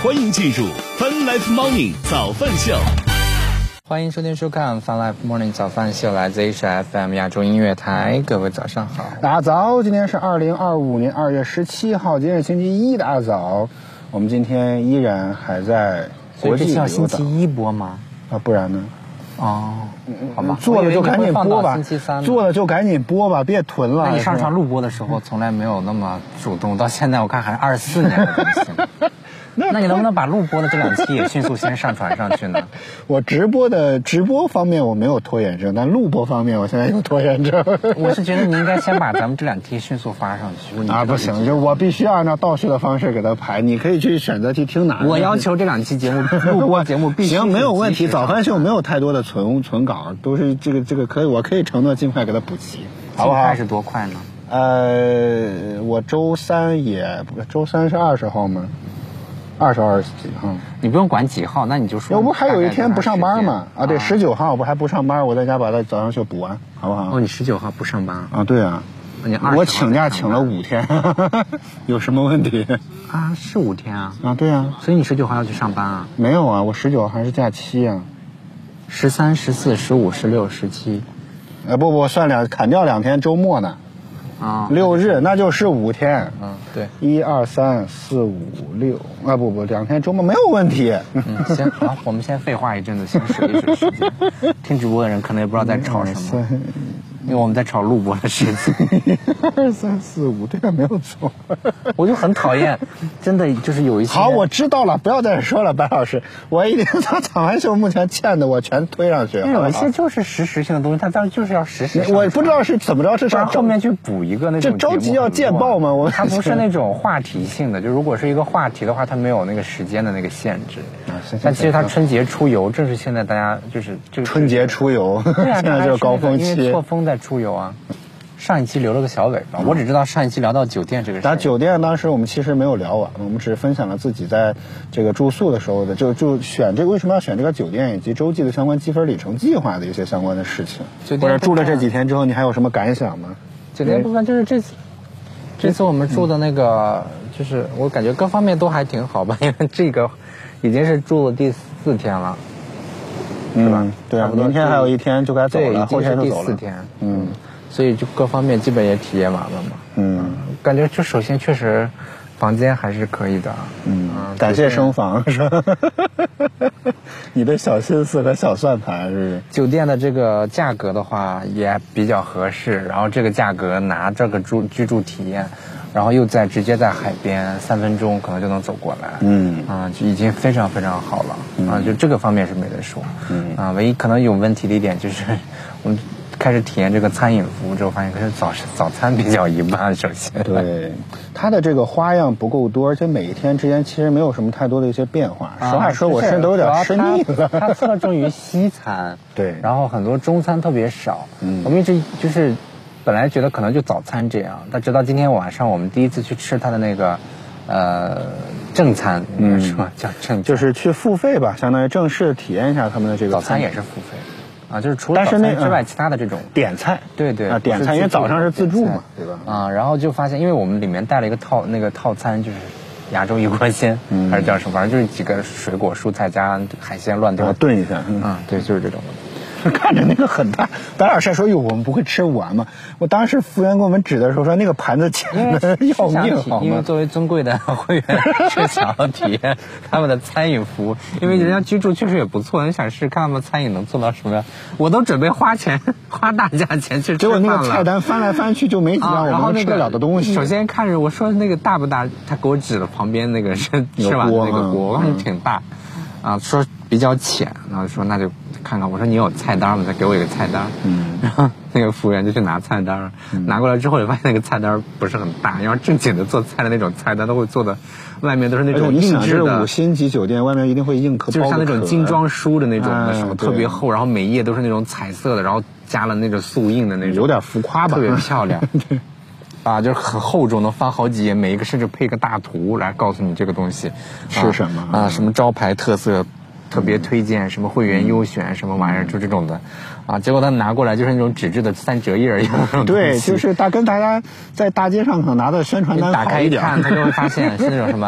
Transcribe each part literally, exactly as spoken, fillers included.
欢迎进入 Fun Life Morning 早饭秀。 欢迎收听收看 Fun Life Morning 早饭秀，来自 H F M 亚洲音乐台。各位早上好， 大家早，今天是二零二五年二月十七号，今天是星期一，大家早。我们今天依然还在国际游这星期一播吗？ 啊，不然呢？ 哦，好吧， 做了就赶紧播吧，做了就赶紧播吧，别囤了。 那你上传录播的时候从来没有那么主动，到现在我看还是二十四年的更新。那你能不能把录播的这两期也迅速先上传上去呢？ 我直播的直播方面我没有拖延症，但录播方面我现在有拖延症。 我是觉得你应该先把咱们这两期迅速发上去。 啊，不行，就我必须按照倒序的方式给它排。你可以去选择题听哪。 我要求这两期节目录播节目必须行，没有问题。早饭秀没有太多的存存稿，都是这个这个可以，我可以承诺尽快给它补齐，好不好？ 尽快是多快呢？ 呃，我周三也周三是二十号吗？二十二十几号， 你不用管几号，那你就说。 要不还有一天不上班嘛？啊，对，十九号不还不上班，我在家把它早上秀补完，好不好？ 哦，你十九号不上班啊？对啊， 你二我请假请了五天，有什么问题？ 啊，是五天啊？ 啊，对啊。 所以你十九号要去上班啊？ 没有啊，我十九还是假期啊。 十三、十四、十五、十六、十七， 呃，不不，算两砍掉两天周末呢。 啊， 六日那就是五天。 嗯，对， 一二三四五六啊，不不，两天周末没有问题。 嗯，行，好，我们先废话一阵子，先水一水时间。听直播的人可能也不知道在吵什么，因为我们在吵录播的事情。 二三四五，这个没有错。 我就很讨厌，真的就是有一些。 好，我知道了，不要再说了，白老师，我一定把早饭秀目前欠的我全推上去。 有一些就是实时性的东西，它当然就是要实时。 我不知道是怎么着，是上后面去补一个那种。 这着急要见报吗？我它不是那种话题性的，就如果是一个话题的话，它没有那个时间的那个限制。啊，但其实它春节出游正是现在大家就是这个春节出游， 对啊， 现在就是高峰期， 因为错峰在出游啊。上一期留了个小尾巴，我只知道上一期聊到酒店这个事。 但酒店当时我们其实没有聊完，我们只是分享了自己在这个住宿的时候的，就就选这个为什么要选这个酒店以及洲际的相关积分里程计划的一些相关的事情。或者住了这几天之后，你还有什么感想吗？ 酒店部分就是这次，这次我们住的那个，就是我感觉各方面都还挺好吧，因为这个已经是住了第四天了，是吧？ 嗯，对啊，明天还有一天就该走了，后天就走了。 第四天，嗯。所以就各方面基本也体验完了嘛。 嗯， 感觉就首先确实，房间还是可以的。 嗯，感谢升房是吧？你的小心思和小算盘是不是？ 酒店的这个价格的话也比较合适，然后这个价格拿这个住居住体验，然后又在直接在海边，三分钟可能就能走过来。嗯，啊，就已经非常非常好了。嗯、啊，就这个方面是没得说。嗯，啊，唯一可能有问题的一点就是我们。开始体验这个餐饮服务之后，发现可是早早餐比较一般。首先， 对它的这个花样不够多，而且每一天之间其实没有什么太多的一些变化。啊、实话说，我甚至都有点吃腻了。 它侧重于西餐， 对， 然后很多中餐特别少。嗯，我们一直就是本来觉得可能就早餐这样，但直到今天晚上我们第一次去吃它的那个呃正餐，嗯，是吧？叫正， 就是去付费吧，相当于正式体验一下他们的这个早餐也是付费。啊，就是除了早餐之外，其他的这种点菜， 对对啊，点菜，因为早上是自助嘛，对吧？ 啊，然后就发现，因为我们里面带了一个套那个套餐，就是亚洲一锅鲜，还是叫什么，反正就是几个水果、蔬菜加海鲜乱炖， 炖一下， 嗯，对，就是这种的。 看着那个很大，白老师说：“哟，我们不会吃不完吗？”我当时服务员给我们指的时候说：“那个盘子浅的要命，好吗？” 因为作为尊贵的会员，是想要体验他们的餐饮服务，因为人家居住确实也不错，你想试试看他们餐饮能做到什么样。我都准备花钱花大价钱去吃饭了， 结果那个菜单翻来翻去就没几样我们吃得了的东西。 首先看着我说那个大不大，他给我指了旁边那个是吃完的那个锅，我看挺大，啊，说比较浅，然后说那就。看看，我说你有菜单吗？再给我一个菜单。嗯，然后那个服务员就去拿菜单，嗯、拿过来之后，也发现那个菜单不是很大，要正经的做菜的那种菜单都会做的，外面都是那种硬质的。 五星级酒店外面一定会硬壳包， 就是像那种精装书的那种的，什么特别厚，然后每页都是那种彩色的，然后加了那种素印的那种， 有点浮夸吧， 特别漂亮。对。啊，就是很厚重，能翻好几页，每一个甚至配个大图来告诉你这个东西是什么啊，什么招牌特色。特别推荐什么会员优选什么玩意儿，就这种的，啊，结果他拿过来就是那种纸质的三折页一样。 对，就是大跟大家在大街上可能拿的宣传单打开一看，他就会发现是那种什么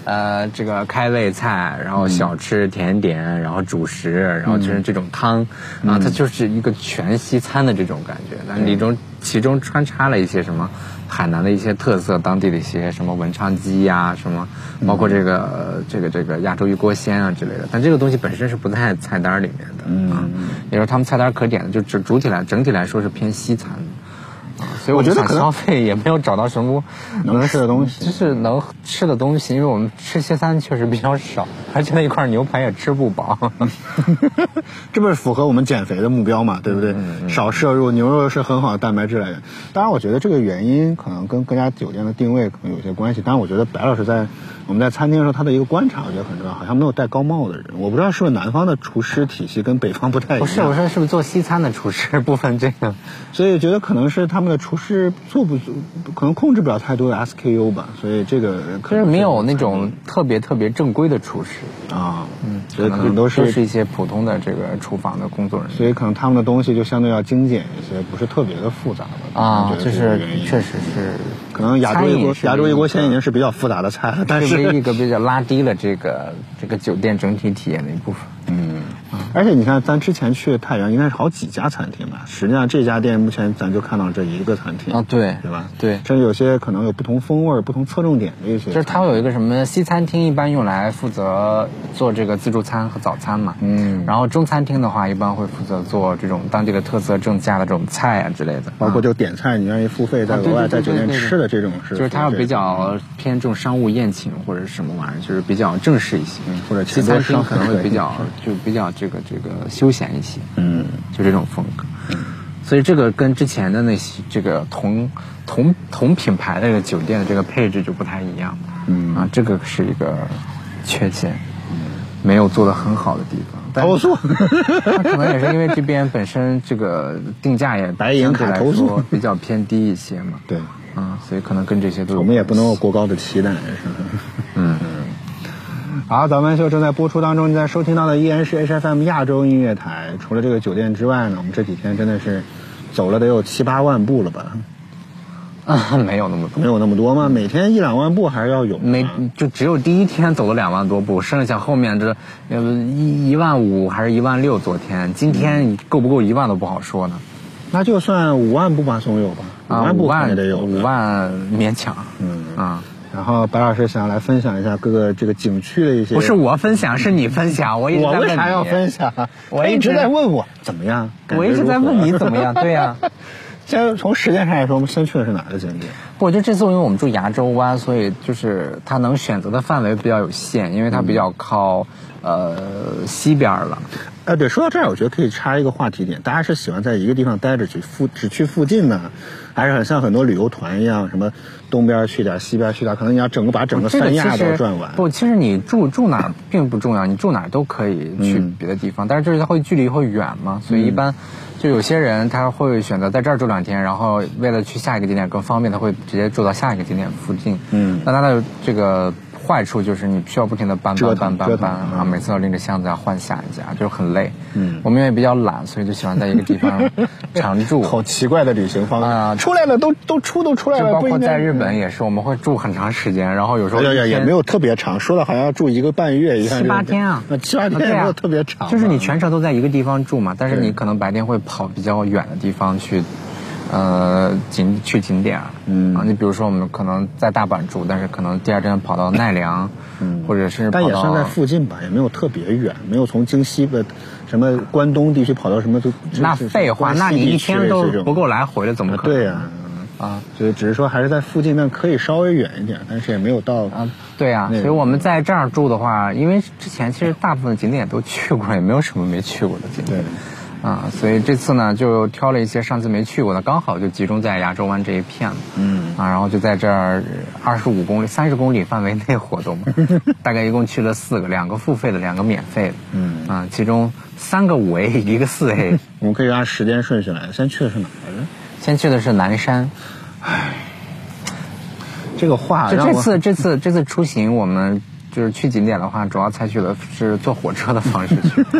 呃，这个开胃菜，然后小吃、甜点，然后主食，然后就是这种汤，嗯、啊，它就是一个全西餐的这种感觉。但里中其中穿插了一些什么海南的一些特色，当地的一些什么文昌鸡呀、啊，什么，包括这个、呃、这个这个亚洲一锅鲜啊之类的。但这个东西本身是不在菜单里面的，嗯，啊、也就是他们菜单可点的，就主主体来整体来说是偏西餐的。所以我觉得消费也没有找到什么能吃的东西， 就是能吃的东西，因为我们吃西餐确实比较少，而且那一块牛排也吃不饱。 这不是符合我们减肥的目标嘛，对不对？嗯嗯、少摄入，牛肉是很好的蛋白质来源。当然，我觉得这个原因可能跟各家酒店的定位可能有些关系。但是我觉得白老师在我们在餐厅的时候，他的一个观察我觉得很重要，好像没有戴高帽的人。我不知道是不是南方的厨师体系跟北方不太一样。 不是，我说是不是做西餐的厨师部分这个， 所以觉得可能是他们的厨师做不可能控制不了太多的 S K U 吧，所以这个可能没有那种特别特别正规的厨师啊，嗯，所以可能都是都是一些普通的这个厨房的工作人员， 所以可能他们的东西就相对要精简一些，不是特别的复杂的啊，就是确实是， 可能亚洲一锅亚洲一锅鲜已经是比较复杂的菜了，但是唯一一个比较拉低了这个这个酒店整体体验的一部分， 嗯。而且你看，咱之前去太原应该是好几家餐厅吧？实际上这家店目前咱就看到这一个餐厅啊，对， 对吧？ 对， 甚至有些可能有不同风味、不同侧重点的一些。 就是它会有一个什么西餐厅，一般用来负责做这个自助餐和早餐嘛。嗯。然后中餐厅的话，一般会负责做这种当地的特色正价的这种菜啊之类的。 包括就点菜，你愿意付费再额外在酒店吃的这种是。 就是它比较偏重商务宴请或者是什么玩意儿，就是比较正式一些。 嗯。或者西餐厅可能会比较就比较这个这个休闲一些，嗯，就这种风格，嗯，所以这个跟之前的那些这个同同同品牌的这个酒店的这个配置就不太一样，嗯啊，这个是一个缺陷，嗯，没有做得很好的地方。 投诉， 那可能也是因为这边本身这个定价也白银卡投诉比较偏低一些嘛， 对， 啊，所以可能跟这些都有我们也不能有过高的期待，是吧？嗯。好，早班秀正在播出当中，你在收听到的依然是 H F M 亚洲音乐台。除了这个酒店之外呢，我们这几天真的是走了得有七八万步了吧？ 啊，没有那么多， 没有那么多吗？每天一两万步还是要有。 没，就只有第一天走了两万多步，剩下后面这呃一一万五还是一万六？昨天，今天够不够一万都不好说呢。 那就算五万步吧，总有吧？ 啊， 五万步也得有， 五万勉强。 嗯啊。 然后白老师想要来分享一下各个这个景区的一些， 不是我分享，是你分享。我一直在问你， 我为啥要分享？ 我一直在问我怎么样， 我一直在问你怎么样。对呀、啊， 先从时间上来说，我们先去的是哪个景点？ 我觉得这次因为我们住牙洲湾，所以就是它能选择的范围比较有限，因为它比较靠、嗯、呃西边了。 哎，对，说到这儿，我觉得可以插一个话题点，大家是喜欢在一个地方待着去附只去附近呢，还是很像很多旅游团一样，什么东边去点，西边去点，可能你要整个把整个三亚都转完。 不，其实你住住哪儿并不重要，你住哪儿都可以去别的地方，嗯、但是就是它会距离会远嘛，所以一般就有些人他会选择在这儿住两天，然后为了去下一个景点更方便，他会直接住到下一个景点附近。嗯，那它的这个坏处就是你需要不停的搬搬搬搬搬啊，每次要拎着箱子要换下一家，就是很累。嗯，我们因为比较懒，所以就喜欢在一个地方常住。 好奇怪的旅行方式啊！出来了都都出都出来了， 就包括在日本也是，我们会住很长时间，然后有时候也也也没有特别长，说的好像要住一个半月，一七八天啊， 那七八天也没有特别长， 就是你全程都在一个地方住嘛，但是你可能白天会跑比较远的地方去。呃，景去景点，嗯啊，你比如说我们可能在大阪住，但是可能第二天跑到奈良，嗯，或者是跑到， 但也算在附近吧，也没有特别远，没有从京西的什么关东地区跑到什么都。 那废话，那你一天都不够来回的，怎么可能？ 对呀、啊，啊，所以只是说还是在附近，但可以稍微远一点，但是也没有到啊，对呀、啊，所以我们在这儿住的话，因为之前其实大部分景点都去过，也没有什么没去过的景点。对。啊，所以这次呢就挑了一些上次没去过的，刚好就集中在牙洲湾这一片了。嗯，啊，然后就在这儿二十五公里、三十公里范围内活动，大概一共去了四个，两个付费的，两个免费的。嗯，啊，其中三个五 A， 一个四 A。 我们可以按时间顺序来，先去的是哪来着？ 先去的是南山。 唉，这个话就这次这次这次出行，我们就是去景点的话，主要采取的是坐火车的方式去。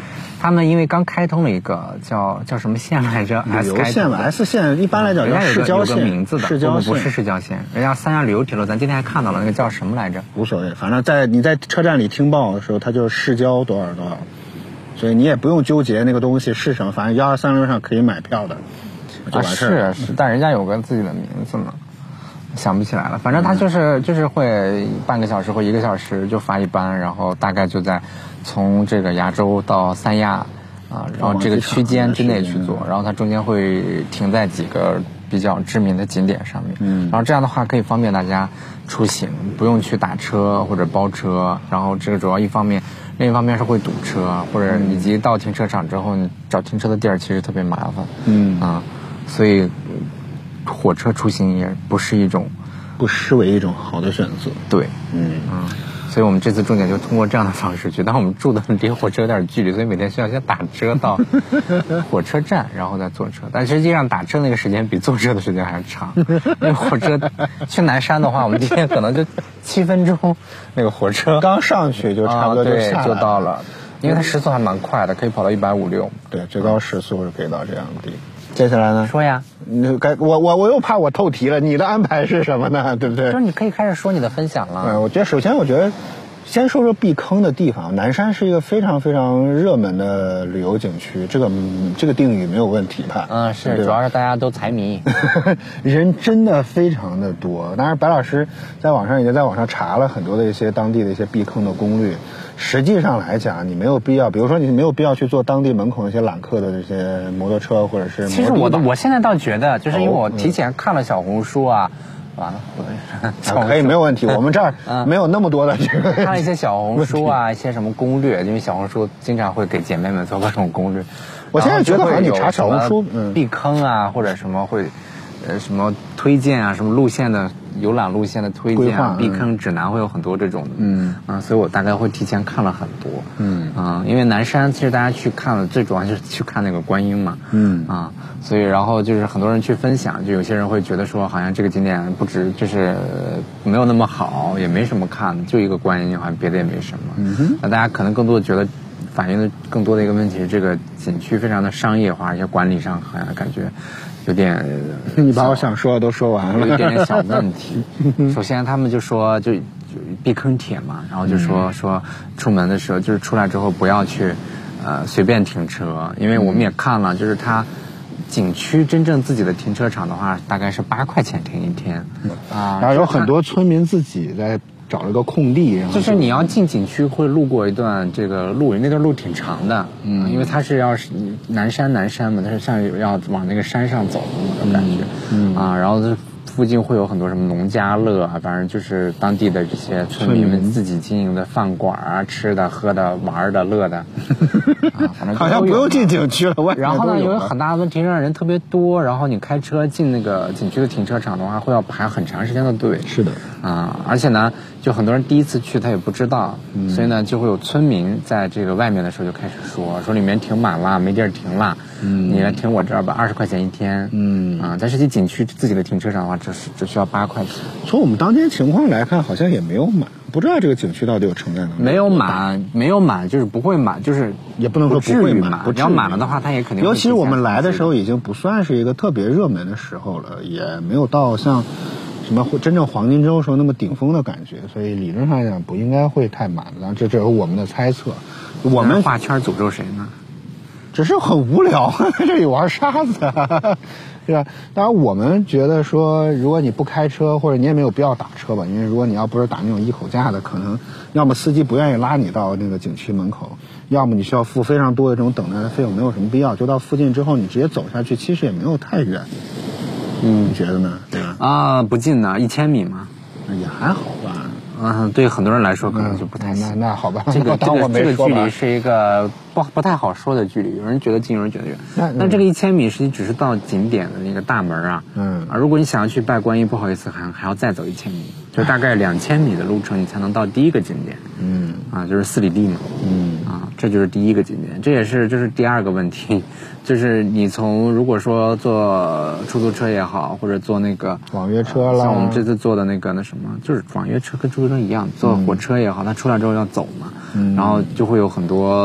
他们因为刚开通了一个叫叫什么线来着？ 旅游线吧 ，S 线一般来讲叫市郊线， 有个名字的， 市郊线不是市郊线，人家三亚旅游铁路，咱今天还看到了那个叫什么来着？ 无所谓，反正在你在车站里听报的时候，它就是市郊多少多少，所以你也不用纠结那个东西是什么，反正幺二三六上可以买票的，就完事儿、 啊。是是，但人家有个自己的名字呢。想不起来了，反正他就是、嗯、就是会半个小时或一个小时就发一班，然后大概就在从这个崖州到三亚啊，然后这个区间之内去做，然后它中间会停在几个比较知名的景点上面，嗯，然后这样的话可以方便大家出行，不用去打车或者包车，然后这个主要一方面，另一方面是会堵车，或者以及到停车场之后你找停车的地儿其实特别麻烦，嗯啊，所以。火车出行也不是一种， 不失为一种好的选择。 对，嗯嗯，所以我们这次重点就通过这样的方式去。但我们住的离火车有点距离，所以每天需要先打车到火车站，然后再坐车。但实际上打车那个时间比坐车的时间还长，因为火车去南山的话，我们今天可能就七分钟，那个火车刚上去就差不多就下来、 啊、对就到了，因为它时速还蛮快的，可以跑到一百五六。 对，最高时速是可以到这样的地方。接下来呢？ 说呀， 你该我我我又怕我透题了，你的安排是什么呢？对不对？ 就是你可以开始说你的分享了。 嗯，我觉得首先我觉得先说说避坑的地方。南山是一个非常非常热门的旅游景区，这个这个定语没有问题吧？ 嗯，是，主要是大家都财迷， 人真的非常的多。当然，白老师在网上已经在网上查了很多的一些当地的一些避坑的攻略。实际上来讲，你没有必要，比如说你没有必要去坐当地门口那些揽客的这些摩托车或者是摩的。 其实我的我现在倒觉得，就是因为我提前看了小红书啊，哦、完了， 啊、可以没有问题。我们这儿没有那么多的这个。 看了一些小红书啊，一些什么攻略，因为小红书经常会给姐妹们做各种攻略。 我现在觉得好像你查小红书， 避坑啊，或者什么会，呃，什么推荐啊，什么路线的。游览路线的推荐啊，避坑指南会有很多这种的，嗯啊，所以我大概会提前看了很多，嗯啊，因为南山其实大家去看了，最主要就是去看那个观音嘛，嗯啊，所以然后就是很多人去分享，就有些人会觉得说，好像这个景点不值，就是没有那么好，也没什么看的，就一个观音，好像别的也没什么，嗯哼，那大家可能更多的觉得。反映的更多的一个问题是，这个景区非常的商业化，而且管理上好像感觉有点， 你把我想说的都说完了， 有一点点小问题。首先，他们就说就就避坑帖嘛，然后就说、嗯、说出门的时候，就是出来之后不要去呃随便停车，因为我们也看了，就是它景区真正自己的停车场的话，大概是八块钱停一天， 嗯、啊，然后有很多村民自己在。找了个空地，然后就是你要进景区会路过一段这个路，那段路挺长的，嗯，因为它是要是南山南山嘛，它是像要往那个山上走的那种感觉，嗯, 嗯啊，然后这附近会有很多什么农家乐啊，反正就是当地的这些村民们自己经营的饭馆啊，吃的、喝的、玩的、乐的，啊，反正好像不用进景区了。 然后呢，有很大的问题，让人特别多，然后你开车进那个景区的停车场的话，会要排很长时间的队。 是的， 啊，而且呢。就很多人第一次去他也不知道、嗯、所以呢就会有村民在这个外面的时候就开始说说里面停满了没地儿停了、嗯、你来停我这儿吧，二十块钱一天，嗯啊，但实际景区自己的停车场的话只是只需要八块钱。 从我们当天情况来看好像也没有满，不知道这个景区到底有承载能力没有满，没有满就是不会满，就是也不能说不会满， 你要满了的话它也肯定会。 尤其我们来的时候已经不算是一个特别热门的时候了，也没有到像什么真正黄金周时候那么顶峰的感觉，所以理论上来讲不应该会太满的，这只是我们的猜测。我们画圈诅咒谁呢？ 只是很无聊，在这里玩沙子，对吧？当然我们觉得说，如果你不开车，或者你也没有必要打车吧，因为如果你要不是打那种一口价的，可能要么司机不愿意拉你到那个景区门口，要么你需要付非常多的这种等待的费用，没有什么必要。就到附近之后，你直接走下去，其实也没有太远。嗯，你觉得呢？对吧？ 啊，不近呢，一千米嘛， 也还好吧。 嗯，对很多人来说可能就不太行。 那那好吧， 这个这个这个距离是一个不不太好说的距离，有人觉得近，有人觉得远。但这个一千米实际只是到景点的那个大门啊。嗯。啊，如果你想要去拜观音，不好意思，还还要再走一千米，就大概两千米的路程，你才能到第一个景点。嗯。啊，就是四里地嘛。嗯。啊，这就是第一个景点，这也是这是第二个问题。就是你从如果说坐出租车也好，或者坐那个网约车啦、 呃，像我们这次坐的那个那什么，就是网约车跟出租车一样，坐火车也好，它出来之后要走嘛，嗯、然后就会有很多当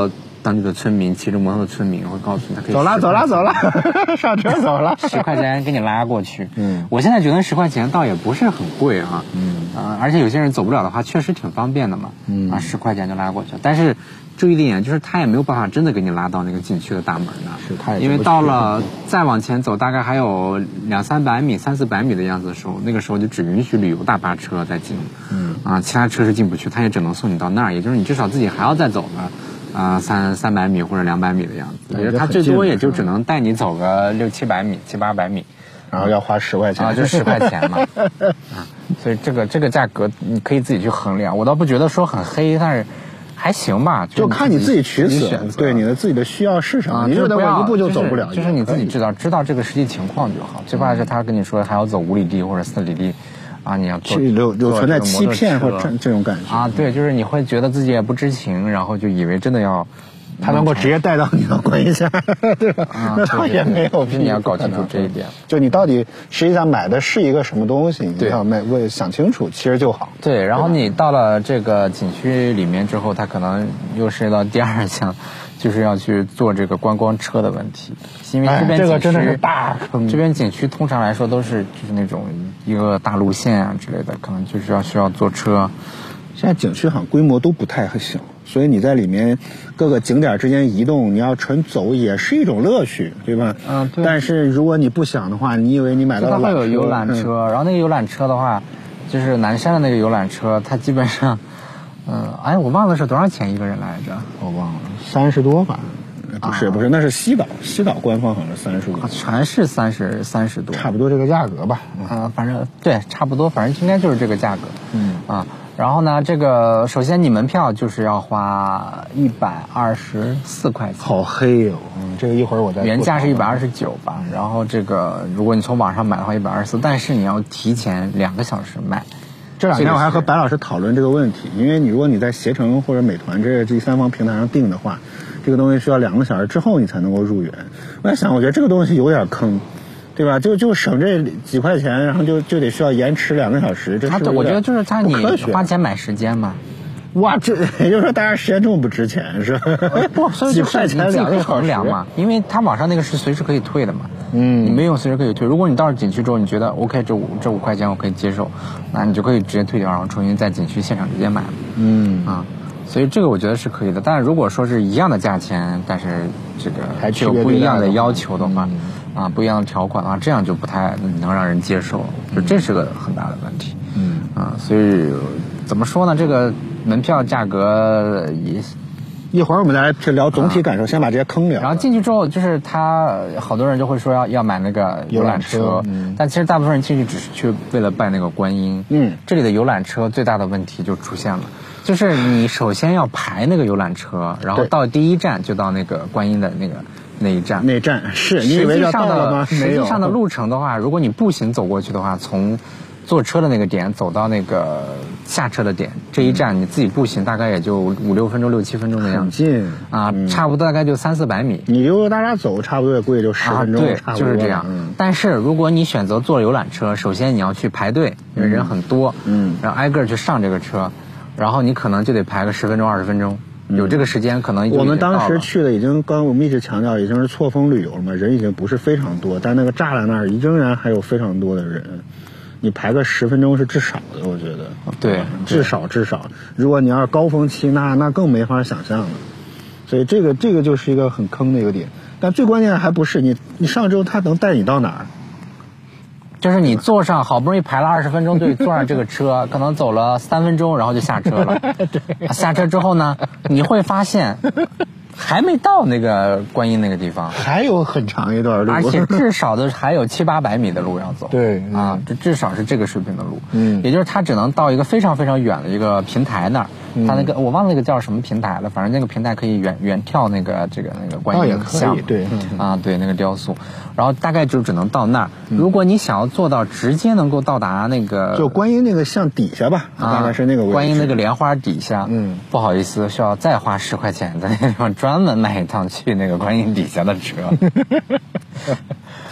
当地的村民，骑着摩托的村民会告诉你，他可以走了走了走了，上车走了， 十块钱给你拉过去。嗯，我现在觉得十块钱倒也不是很贵啊。嗯，啊、呃，而且有些人走不了的话，确实挺方便的嘛。嗯，啊，十块钱就拉过去，但是注意一点，就是他也没有办法真的给你拉到那个景区的大门呢。 是，他也因为到了再往前走，大概还有两三百米、三四百米的样子的时候，那个时候就只允许旅游大巴车在进。嗯，啊，其他车是进不去，他也只能送你到那儿，也就是你至少自己还要再走个啊、呃、三三百米或者两百米的样子。也就是他最多也就只能带你走个六七百米、七八百米。 然后要花十块钱啊，就十块钱嘛，啊，所以这个这个价格你可以自己去衡量。我倒不觉得说很黑，但是还行吧， 就看你自己取舍，对你的自己的需要是什么。 啊、 你就不要一步就走不了， 就是、就是你自己知道知道这个实际情况就好。最怕是他跟你说还要走五里地或者四里地，啊，你要做有有存在欺骗或这这种感觉啊，对，就是你会觉得自己也不知情，然后就以为真的要。 他能够直接带到你的观音山，对吧？ 啊、 那他也没有， 你要搞清楚这一点。 就你到底实际上买的是一个什么东西，你要买为想清楚，其实就好。 对，然后你到了这个景区里面之后，它可能又涉及到第二项，就是要去做这个观光车的问题，因为这边景区、 哎、这个真的是大坑。 这边景区通常来说都是就是那种一个大路线啊之类的，可能就是要需要坐车。 现在景区好像规模都不太小，所以你在里面各个景点之间移动，你要纯走也是一种乐趣，对吧？ 嗯，对。 但是如果你不想的话，你以为你买到了缆车， 它会有游览车、嗯，然后那个游览车的话，就是南山的那个游览车，它基本上，嗯，哎，我忘了是多少钱一个人来着， 我忘了，三十多吧。不是不是，那是西岛，西岛官方好像是三十五， 全是三十三十多， 差不多这个价格吧。 啊、呃，反正对，差不多，反正应该就是这个价格。嗯啊，然后呢，这个首先你门票就是要花一百二十四块钱， 好黑哟、哦。嗯，这个一会儿我再。 原价是一百二十九吧，然后这个如果你从网上买的话一百二十四，但是你要提前两个小时买。 这两天我还和白老师讨论这个问题，因为你如果你在携程或者美团这第三方平台上订的话，这个东西需要两个小时之后你才能够入园。我在想，我觉得这个东西有点坑，对吧？就就省这几块钱，然后就就得需要延迟两个小时，这是不是？ 我觉得就是他你花钱买时间嘛。 哇，这也就是说大家时间这么不值钱是吧？ 不，所以几块钱两个衡量嘛，因为它网上那个是随时可以退的嘛。嗯，你没用随时可以退。如果你到了景区之后，你觉得 OK， 这五这五块钱我可以接受，那你就可以直接退掉，然后重新在景区现场直接买。嗯啊，所以这个我觉得是可以的。但是如果说是一样的价钱，但是这个还有不一样的要求的话，嗯、啊，不一样的条款的话，这样就不太能让人接受，就这是个很大的问题。嗯啊，所以怎么说呢？这个门票价格也。 一会儿我们再来聊总体感受，啊、先把这些坑聊。 然后进去之后，就是他好多人就会说要要买那个游览车， 车嗯、 但其实大部分人进去只是去为了拜那个观音。嗯，这里的游览车最大的问题就出现了，就是你首先要排那个游览车，然后到第一站就到那个观音的那个那一站。 那一站是你以为要到了吗？ 实际上的路程的话，如果你步行走过去的话，从坐车的那个点走到那个下车的点，这一站你自己步行大概也就五六分钟、六七分钟的样子， 很近啊、嗯，差不多大概就三四百米。 你悠悠大家走，差不多也估计就十分钟， 啊、对， 差不多就是这样、 嗯。 但是如果你选择坐游览车，首先你要去排队，因为人很多，嗯，然后挨个去上这个车，然后你可能就得排个十分钟、二十分钟。有这个时间可能我们当时去的已经刚我们一直强调已经是错峰旅游了嘛，人已经不是非常多，但那个栅栏那儿仍然还有非常多的人。你排个十分钟是至少的，我觉得。 对， 至少至少。如果你要是高峰期，那那更没法想象了。所以这个这个就是一个很坑的一个点。但最关键还不是你你上周他能带你到哪儿？ 就是你坐上好不容易排了二十分钟队，坐上这个车，可能走了三分钟，然后就下车了。对。下车之后呢，你会发现。还没到那个观音那个地方， 还有很长一段路， 而且至少的还有七八百米的路要走。 对啊，这至少是这个水平的路。嗯，也就是它只能到一个非常非常远的一个平台那儿。嗯、它那个我忘了那个叫什么平台了，反正那个平台可以远远眺那个这个那个观音像。 对， 啊对那个雕塑，然后大概就只能到那儿。嗯、如果你想要做到直接能够到达那个， 就观音那个像底下吧，啊、大概是那个位置。 观音那个莲花底下，嗯，不好意思，需要再花十块钱在那地方专门买一趟去那个观音底下的车。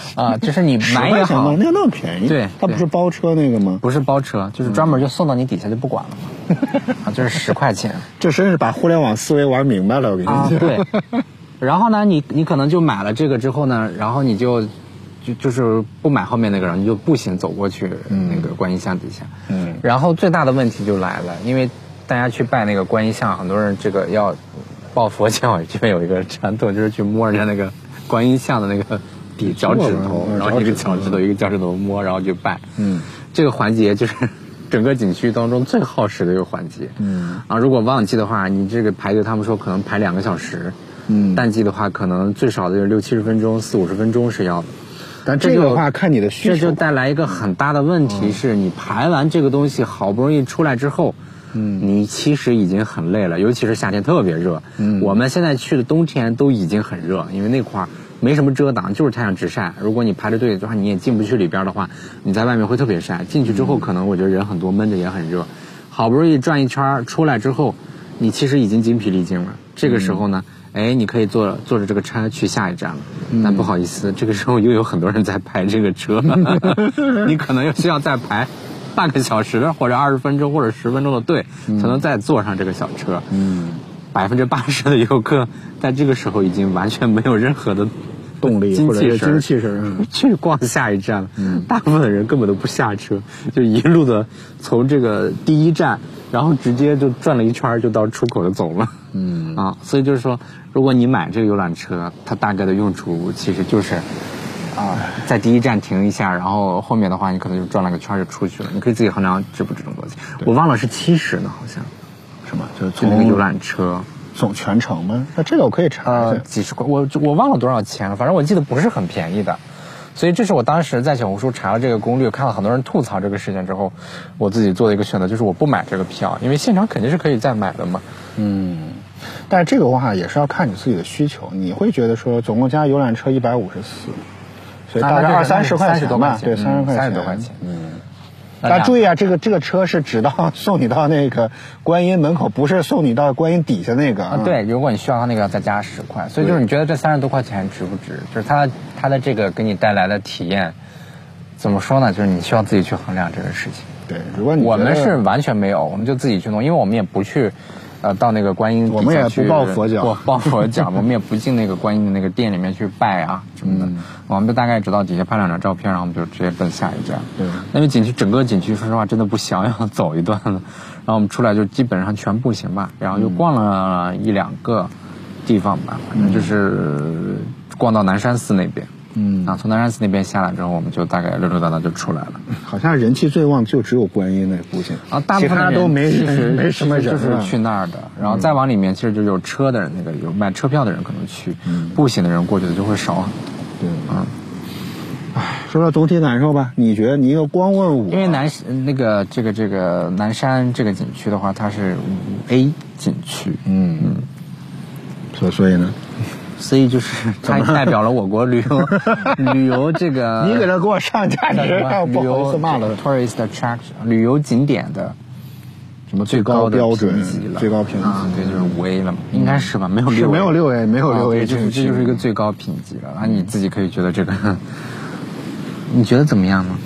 啊，就是你买也好， 那个那么便宜， 对， 它不是包车那个吗？ 不是包车，就是专门就送到你底下就不管了嘛，啊，就是十块钱。 这真是把互联网思维玩明白了，我跟你讲。 啊，对。然后呢，你你可能就买了这个之后呢，然后你就就就是不买后面那个人，你就步行走过去那个观音像底下。嗯。然后最大的问题就来了，因为大家去拜那个观音像，很多人这个要抱佛脚，这边有一个传统，就是去摸人家那个观音像的那个底脚趾头，然后一个脚趾头一个脚趾头摸，然后就拜。嗯。这个环节就是整个景区当中最耗时的一个环节。嗯。啊，如果旺季的话，你这个排队，他们说可能排两个小时。嗯。淡季的话，可能最少的有六七十分钟、四五十分钟是要的。 但这个的话，看你的需求。 这就带来一个很大的问题，是你排完这个东西，好不容易出来之后，嗯，你其实已经很累了，尤其是夏天特别热。嗯。我们现在去的冬天都已经很热，因为那块儿没什么遮挡，就是太阳直晒。如果你排着队的话，你也进不去里边的话，你在外面会特别晒。进去之后，可能我觉得人很多，闷着也很热。好不容易转一圈出来之后，你其实已经精疲力尽了。这个时候呢，哎，你可以坐坐着这个车去下一站了。嗯、但不好意思，这个时候又有很多人在排这个车，你可能又需要再排半个小时或者二十分钟或者十分钟的队，嗯、才能再坐上这个小车。嗯，百分之八十的游客在这个时候已经完全没有任何的动力精气神，精气神去逛下一站了。嗯，大部分的人根本都不下车，就一路的从这个第一站，然后直接就转了一圈就到出口就走了。嗯啊，所以就是说，如果你买这个游览车，它大概的用处其实就是啊，在第一站停一下，然后后面的话你可能就转了个圈就出去了。你可以自己衡量值不值这么多钱。我忘了是七十呢，好像。 什么？就是就那个游览车。 总全程吗？那这个我可以查一下。 呃，几十块，我我忘了多少钱了，反正我记得不是很便宜的。所以这是我当时在小红书查了这个攻略，看了很多人吐槽这个事情之后，我自己做的一个选择，就是我不买这个票，因为现场肯定是可以再买的嘛。 嗯，但是这个话也是要看你自己的需求，你会觉得说总共加游览车一百五十四，所以大概二三十块钱吧，对，三十块钱， 三十多块钱，嗯。 大家注意啊，这个这个车是只到送你到那个观音门口，不是送你到观音底下那个。 啊，对，如果你需要它那个要再加十块，所以就是你觉得这三十多块钱值不值？就是它它的这个给你带来的体验，怎么说呢？就是你需要自己去衡量这个事情。 对，如果你我们是完全没有，我们就自己去弄，因为我们也不去。呃，到那个观音底下去， 我们也不抱佛脚， 不抱佛脚，我们也不进那个观音的那个店里面去拜啊什么的。嗯、我们就大概只到底下拍两张照片，然后我们就直接奔下一站。对，因为景区整个景区说实话真的不小，要走一段了。然后我们出来就基本上全步行吧，然后又逛了一两个地方吧，反正就是逛到南山寺那边。嗯，啊，从南山寺那边下来之后，我们就大概溜溜达达就出来了。 好像人气最旺就只有观音那步行啊，大部分人都没其实没什么人， 就是去那儿的。然后再往里面，其实就有车的人，那个有卖车票的人可能去，嗯、步行的人过去的就会少。 对，嗯。唉，说说总体感受吧，你觉得你一个光问我？ 因为南那个这个这个南山这个景区的话，它是五 A 景区，嗯嗯， 所所以呢？ 所以就是它代表了我国旅游旅游这个， 你给他给我上价值， 旅游 tourist attraction 旅游景点的什么最高标准了， 最高评级啊，对，就是五 A 了嘛，应该是吧？没有六， 没有六 A， 没有六 A， 就是这就是一个最高评级了。啊，你自己可以觉得这个，你觉得怎么样呢？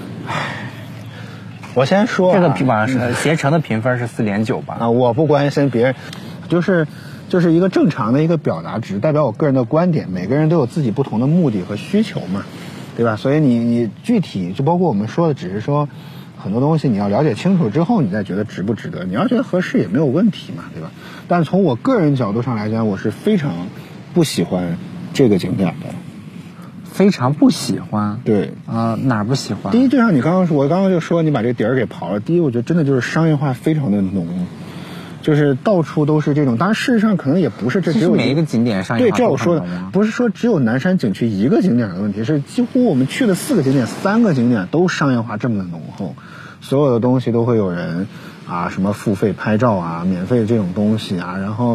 我先说这个网上携程的评分是四点九吧？ 啊，我不关心别人，就是。就是一个正常的一个表达值，代表我个人的观点。每个人都有自己不同的目的和需求嘛，对吧？所以你你具体就包括我们说的，只是说很多东西你要了解清楚之后，你再觉得值不值得。你要觉得合适也没有问题嘛，对吧？但从我个人角度上来讲，我是非常不喜欢这个景点的。 非常不喜欢？ 对啊、呃，哪儿不喜欢？ 第一，就像你刚刚说，我刚刚就说你把这底儿给刨了。第一，我觉得真的就是商业化非常的浓。就是到处都是这种，当然事实上可能也不是这只有每一个景点上对，这我说的不是说只有南山景区一个景点的问题，是几乎我们去的四个景点，三个景点都商业化这么的浓厚，所有的东西都会有人啊什么付费拍照啊，免费这种东西啊，然后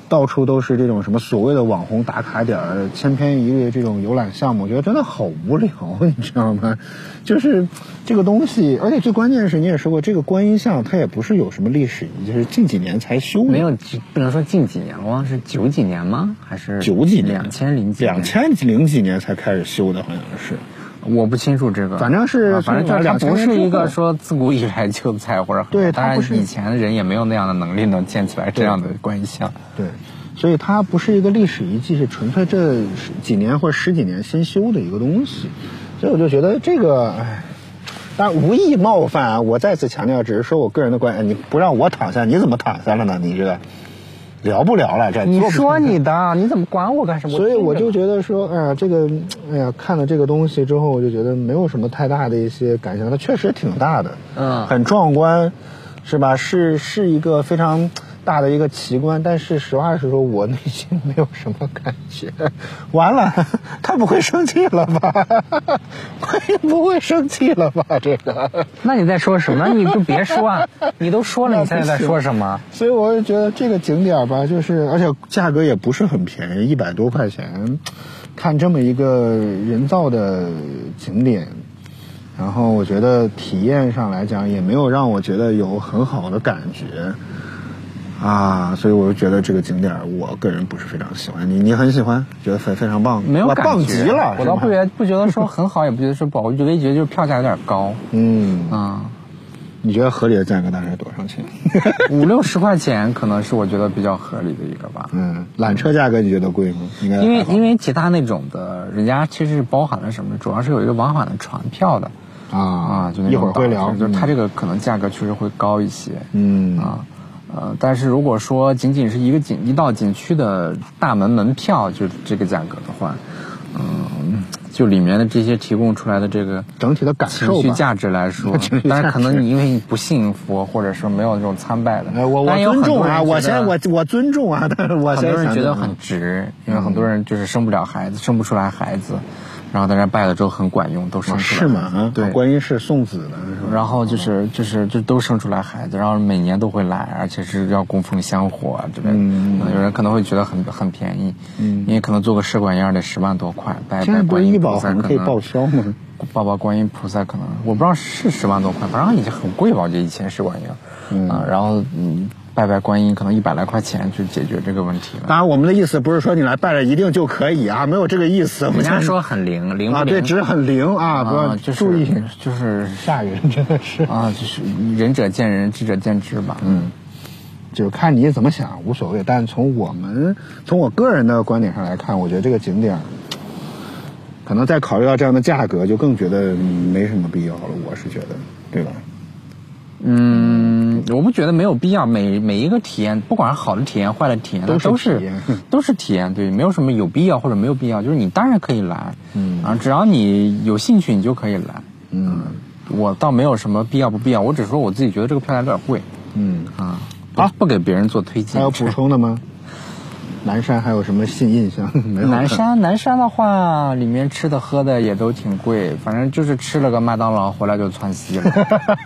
到处都是这种什么所谓的网红打卡点儿、千篇一律这种游览项目，我觉得真的好无聊，你知道吗？就是这个东西，而且最关键是你也说过，这个观音像它也不是有什么历史，就是近几年才修的。 没有，不能说近几年，我忘了是九几年吗？还是九几年？ 两千零几年？ 两千零几年才开始修的，好像是。 我不清楚这个， 反正是、 啊、反正就是它不是一个说自古以来就在或者对， 当然以前的人也没有那样的能力能建起来这样的观音像， 对，所以它不是一个历史遗迹，是纯粹这几年或者十几年新修的一个东西，所以我就觉得这个，哎，当然无意冒犯啊，我再次强调，只是说我个人的观点，你不让我躺下，你怎么躺下了呢？你这个。聊不聊了？这你说你的，你怎么管我干什么？ 所以我就觉得说，哎呀，这个，哎呀，看了这个东西之后，我就觉得没有什么太大的一些感想。它确实挺大的， 嗯， 很壮观，是吧？是是一个非常大的一个奇观，但是实话实说，我内心没有什么感觉。完了，他不会生气了吧？观音不会生气了吧？这个？ 那你在说什么？你就别说啊！你都说了，你现在在说什么？ 所以我就觉得这个景点吧，就是而且价格也不是很便宜，一百多块钱，看这么一个人造的景点。然后我觉得体验上来讲，也没有让我觉得有很好的感觉。啊，所以我就觉得这个景点我个人不是非常喜欢。你你很喜欢，觉得非非常棒， 没有感觉， 棒极了。 我倒不觉得不觉得说很好，也不觉得说不好，我觉得觉得就是票价有点高。 嗯啊， 你觉得合理的价格大概是多少钱？ 五六十块钱可能是我觉得比较合理的一个吧。 嗯，缆车价格你觉得贵吗？应该因为因为其他那种的，人家其实是包含了什么？主要是有一个往返的船票的啊啊，就那种一会儿会聊， 就是它这个可能价格确实会高一些。 嗯啊。呃，但是如果说仅仅是一个景一道景区的大门门票就这个价格的话，嗯，就里面的这些提供出来的这个整体的感受情绪价值来说，当然可能你因为你不信佛，或者是没有这种参拜的， 呃、我我尊重啊，我先我我尊重啊，但是我很多人觉得很值，因为很多人就是生不了孩子，生不出来孩子。然后在那拜了之后很管用，都生出来。 是吗？ 对， 观音是送子的。 然后就是就是就都生出来孩子，然后每年都会来，而且是要供奉香火啊之类的。嗯，有人可能会觉得很很便宜，嗯，因为可能做个试管婴儿得十万多块，拜拜观音菩萨可以报销吗？ 抱抱观音菩萨可能我不知道是十万多块，反正已经很贵吧，我觉得以前试管婴儿，嗯啊，然后嗯。拜拜观音可能一百来块钱就解决这个问题了。 当然，我们的意思不是说你来拜了一定就可以啊，没有这个意思。 人家说很灵，灵不灵啊，对，只是很灵啊，不要注意， 就是吓人，真的是啊，就是仁者见仁，智者见智吧。 嗯，就看你怎么想，无所谓。但从我们从我个人的观点上来看，我觉得这个景点可能再考虑到这样的价格，就更觉得没什么必要了。我是觉得，对吧？ 嗯，我不觉得没有必要。每每一个体验，不管是好的体验、坏的体验， 都是都是体验都是体验。对，没有什么有必要或者没有必要，就是你当然可以来，嗯啊，只要你有兴趣，你就可以来。嗯，我倒没有什么必要不必要，我只是说我自己觉得这个票价有点贵。 嗯啊，好，不给别人做推荐。 还有补充的吗？南山还有什么新印象？没有。 南山南山的话，里面吃的喝的也都挺贵，反正就是吃了个麦当劳回来就窜稀了。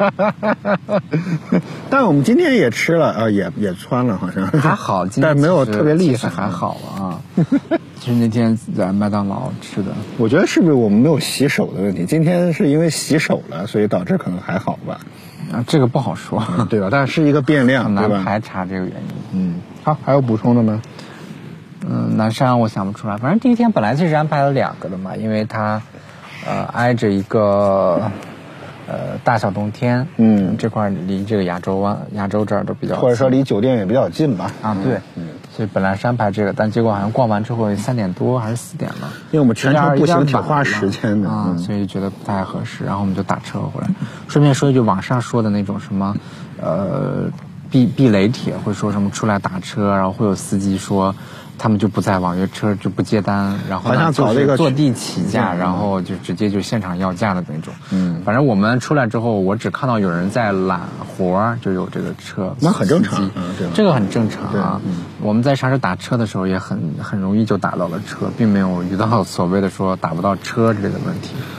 但我们今天也吃了啊、呃，也也窜了，好像还好，今天但没有特别厉害， 还好啊。就是那天在麦当劳吃的， 我觉得是不是我们没有洗手的问题？今天是因为洗手了，所以导致可能还好吧？ 啊，这个不好说， 嗯、对吧？但是一个变量， 很难排查这个原因。 嗯，好，还有补充的吗？ 嗯，南山我想不出来，反正第一天本来就是安排了两个的嘛，因为它，呃，挨着一个，呃，大小冬天，嗯，这块离这个亚洲湾、亚洲这儿都比较近， 或者说离酒店也比较近吧。 啊，对，嗯，所以本来是安排这个，但结果好像逛完之后三点多还是四点了， 因为我们全程步行挺花时间的啊、嗯，所以觉得不太合适，然后我们就打车回来。顺便说一句，网上说的那种什么，呃，避避雷帖会说什么出来打车，然后会有司机说。他们就不在网约车就不接单，然后好像搞这个坐地起价，然后就直接就现场要价的那种。嗯，反正我们出来之后，我只看到有人在揽活，就有这个车， 那很正常，嗯，对， 这个很正常啊。嗯、我们在尝试打车的时候，也很很容易就打到了车，并没有遇到所谓的说打不到车之类的问题。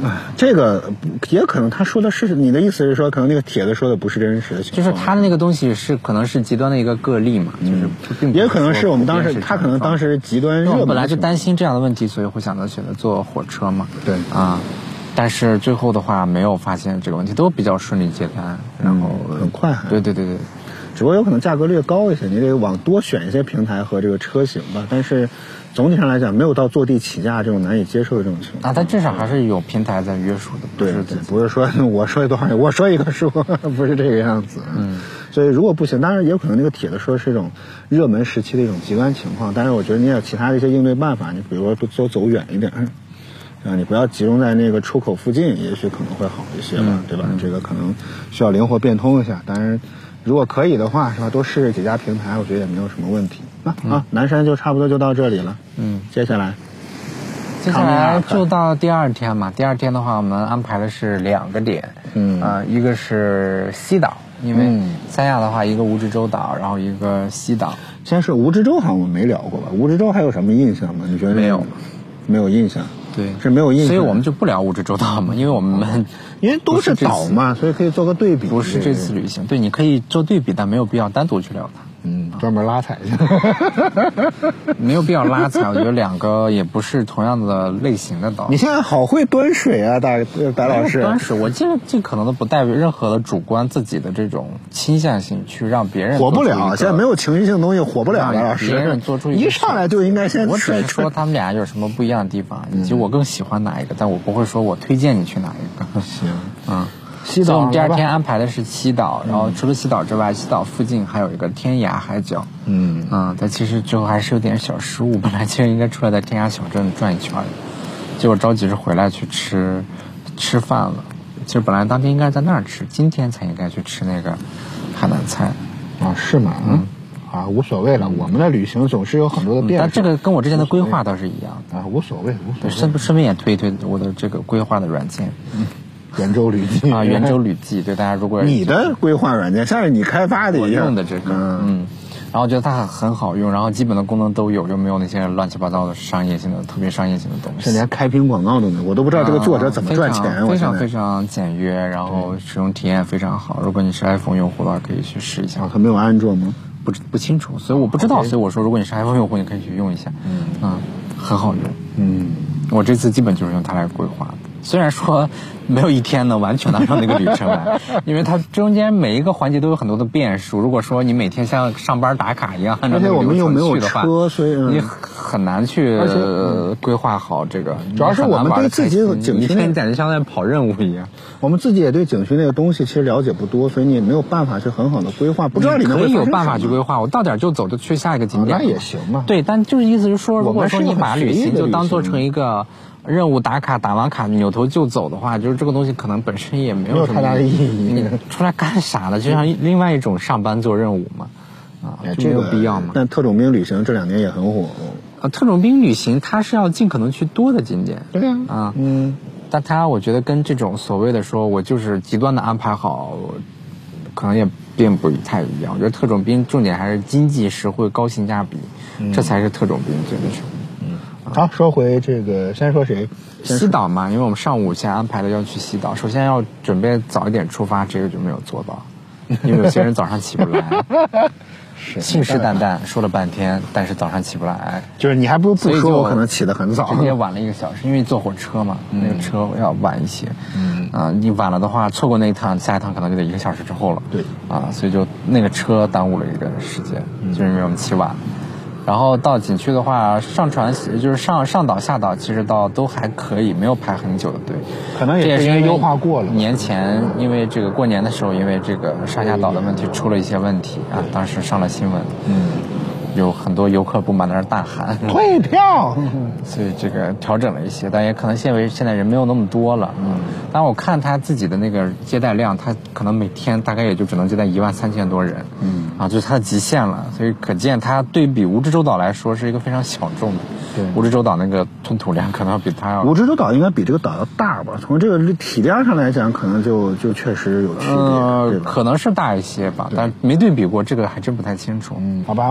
这个也可能他说的是你的意思是说，可能那个帖子说的不是真实的情况， 就是他的那个东西是可能是极端的一个个例嘛，嗯、就是并也可能是我们当时他可能当时极端热门， 我本来就担心这样的问题，所以会想到选择坐火车嘛。 对啊，但是最后的话没有发现这个问题，都比较顺利接单，然后、 嗯、很快。 对对对对， 只不过有可能价格略高一些，你得往多选一些平台和这个车型吧，但是。总体上来讲，没有到坐地起价这种难以接受的这种情况。 啊，但至少还是有平台在约束的，不是对，不是说我说多少钱，我说一个数，不是这个样子。嗯，所以如果不行，当然也有可能那个帖子说是一种热门时期的一种极端情况，但是我觉得你也有其他的一些应对办法，你比如说都走远一点，啊，你不要集中在那个出口附近，也许可能会好一些吧，嗯、对吧？嗯、这个可能需要灵活变通一下，当然。如果可以的话，是吧？多试试几家平台，我觉得也没有什么问题。啊、嗯、啊，南山就差不多就到这里了。嗯，接下来， 接下来就到第二天嘛。第二天的话，我们安排的是两个点。嗯啊、呃，一个是西岛，因为三亚的话，一个蜈支洲岛，然后一个西岛。 先是蜈支洲，好像我们没聊过吧？蜈支洲还有什么印象吗？你觉得没有？ 没有印象。 对， 是没有印象， 所以我们就不聊蜈支洲岛嘛，因为我们因为都是岛嘛，所以可以做个对比。 不是这次旅行，对，你可以做对比，但没有必要单独去聊它。 嗯，专门拉踩去， 没有必要拉踩。我觉得两个也不是同样的类型的岛。 你现在好会端水啊，大白老师。 端水，我这尽可能的不带任何的主观自己的这种倾向性去让别人火不了。现在没有情绪性东西火不了，白老师。 别人做出一上来就应该先。 我只是说他们俩有什么不一样的地方，以及我更喜欢哪一个，但我不会说我推荐你去哪一个。 行， 嗯。 西岛， 所以我们第二天安排的是西岛，然后除了西岛之外，西岛附近还有一个天涯海角。嗯嗯，但其实最后还是有点小失误，本来其实应该出来在天涯小镇转一圈的，结果着急是回来去吃吃饭了。其实本来当天应该在那儿吃，今天才应该去吃那个海南菜。 啊，是吗？嗯。啊，无所谓了。我们的旅行总是有很多的变化、 嗯，但这个跟我之前的规划倒是一样的啊，无所谓，无所谓。 顺顺便也推一推我的这个规划的软件。 嗯。圆周旅记啊，圆周旅记，对大家如果你的规划软件像是你开发的一样， 我用的这个，嗯，嗯然后我觉得它很很好用，然后基本的功能都有，又没有那些乱七八糟的商业性的、特别商业性的东西， 是连开屏广告都没有，我都不知道这个作者怎么赚钱。 啊、非常非常简约，然后使用体验非常好。如果你是 iPhone 用户的话，可以去试一下。 啊，它没有安卓吗？ 不不清楚，所以我不知道，哦、所以我说，如果你是 iPhone 用户，你可以去用一下。嗯嗯，很好用。嗯，我这次基本就是用它来规划的。虽然说没有一天能完全按照那个旅程来，因为它中间每一个环节都有很多的变数。如果说你每天像上班打卡一样按照那个流程去的话， 所以你很难去规划好这个。 主要是我们对自己景区， 一天感觉像在跑任务一样。 我们自己也对景区那个东西其实了解不多，所以你也没有办法去很好的规划，不知道里面可以有办法去规划。我到点就走，就去下一个景点， 那也行嘛。 对，但就是意思是说，如果说你把旅行就当做成一个任务打卡，打完卡扭头就走的话，就是这个东西可能本身也没有太大的意义。 你出来干啥的？就像另外一种上班做任务嘛，啊，这没有必要嘛。 但特种兵旅行这两年也很火。 啊，特种兵旅行它是要尽可能去多的景点。 对呀。 啊，嗯，但它我觉得跟这种所谓的说我就是极端的安排好，可能也并不太一样。我觉得特种兵重点还是经济实惠、高性价比，嗯、这才是特种兵最那什么。 好，说回这个，先说谁？ 西岛嘛，因为我们上午先安排的要去西岛，首先要准备早一点出发，这个就没有做到，因为有些人早上起不来，是信誓旦旦说了半天，但是早上起不来， 就是你还不如不说，我可能起得很早， 直接晚了一个小时，因为坐火车嘛，嗯、那个车要晚一些，嗯啊，你晚了的话，错过那一趟，下一趟可能就得一个小时之后了， 对， 啊，所以就那个车耽误了一个时间，嗯、就是因为我们起晚。然后到景区的话，上船就是上上岛下岛，其实到都还可以，没有排很久的队。 可能也是因为优化过了。 年前因为这个过年的时候，因为这个上下岛的问题出了一些问题啊，当时上了新闻。嗯。有很多游客不满在那儿大喊退票， 所以这个调整了一些，但也可能现在现在人没有那么多了。嗯，但我看他自己的那个接待量，他可能每天大概也就只能接待一万三千多人。嗯，啊，就是他的极限了。所以可见他对比蜈支洲岛来说是一个非常小众的。对，蜈支洲岛那个吞吐量可能比他要。 蜈支洲岛应该比这个岛要大吧？从这个体量上来讲，可能就就确实有区别。 呃，可能是大一些吧，但没对比过，这个还真不太清楚。 嗯，好吧，我就说。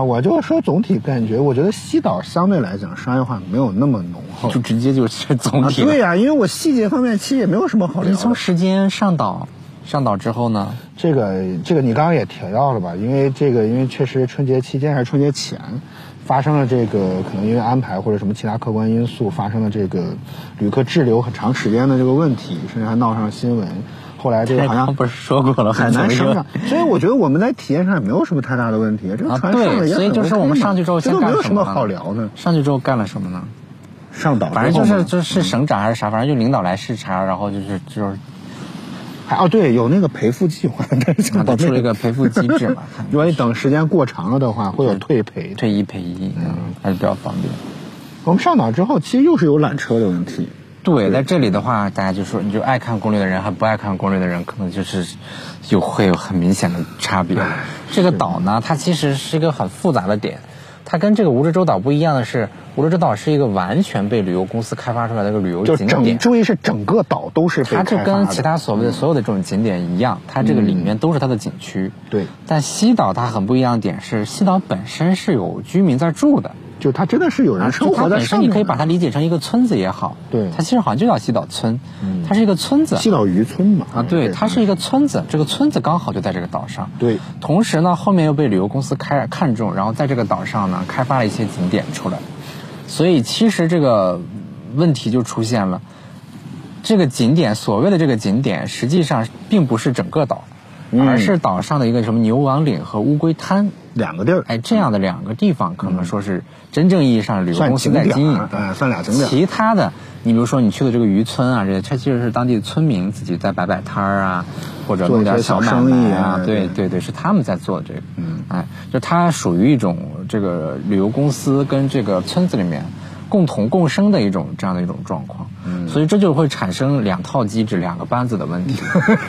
说总体感觉，我觉得西岛相对来讲商业化没有那么浓厚， 就直接就是总体、 啊。对呀、啊，因为我细节方面其实也没有什么好聊的。 你从时间上岛，上岛之后呢？ 这个这个你刚刚也提到了吧？因为这个因为确实春节期间还是春节前。发生了这个可能因为安排或者什么其他客观因素发生了这个旅客滞留很长时间的这个问题，甚至还闹上了新闻。后来这个好像不是说过了， 海南省长，所以我觉得我们在体验上也没有什么太大的问题。这个船上了也很 OK 嘛， 所以就是我们上去之后这都没有什么好聊的。 上去之后干了什么呢？ 上岛， 反正就是就是省长还是啥，反正就领导来视察，然后就是就是。 哦，对，有那个赔付计划，但是他出了一个赔付机制嘛。 如果你等时间过长了的话，会有退赔、 退一赔一，嗯，还是比较方便。 我们上岛之后，其实又是有缆车的问题。 对，在这里的话，大家就说，你就爱看攻略的人和不爱看攻略的人，可能就是有会有很明显的差别。这个岛呢，它其实是一个很复杂的点。它跟这个蜈支洲岛不一样的是，蜈支洲岛是一个完全被旅游公司开发出来的一个旅游景点。 注意是整个岛都是被开发的。 它就跟其他所谓的所有的这种景点一样，它这个里面都是它的景区。 嗯、对。 但西岛它很不一样的点是，西岛本身是有居民在住的。 就它真的是有人生活在上面。 本身你可以把它理解成一个村子也好， 对， 它其实好像就叫西岛村， 嗯、 它是一个村子。 西岛渔村嘛。 啊，对，它是一个村子，这个村子刚好就在这个岛上。 对。 同时呢，后面又被旅游公司开看中，然后在这个岛上呢开发了一些景点出来，所以其实这个问题就出现了，这个景点所谓的这个景点，实际上并不是整个岛。嗯、而是岛上的一个什么牛王岭和乌龟滩两个地儿， 哎，这样的两个地方可能说是真正意义上旅游公司在经营的， 哎，算俩景点。 其他的，你比如说你去的这个渔村啊，这它其实是当地的村民自己在摆摆摊儿啊，或者弄点小买卖啊，对对对，是他们在做这个，嗯，哎，就它属于一种这个旅游公司跟这个村子里面共同共生的一种这样的一种状况，嗯，所以这就会产生两套机制、两个班子的问题。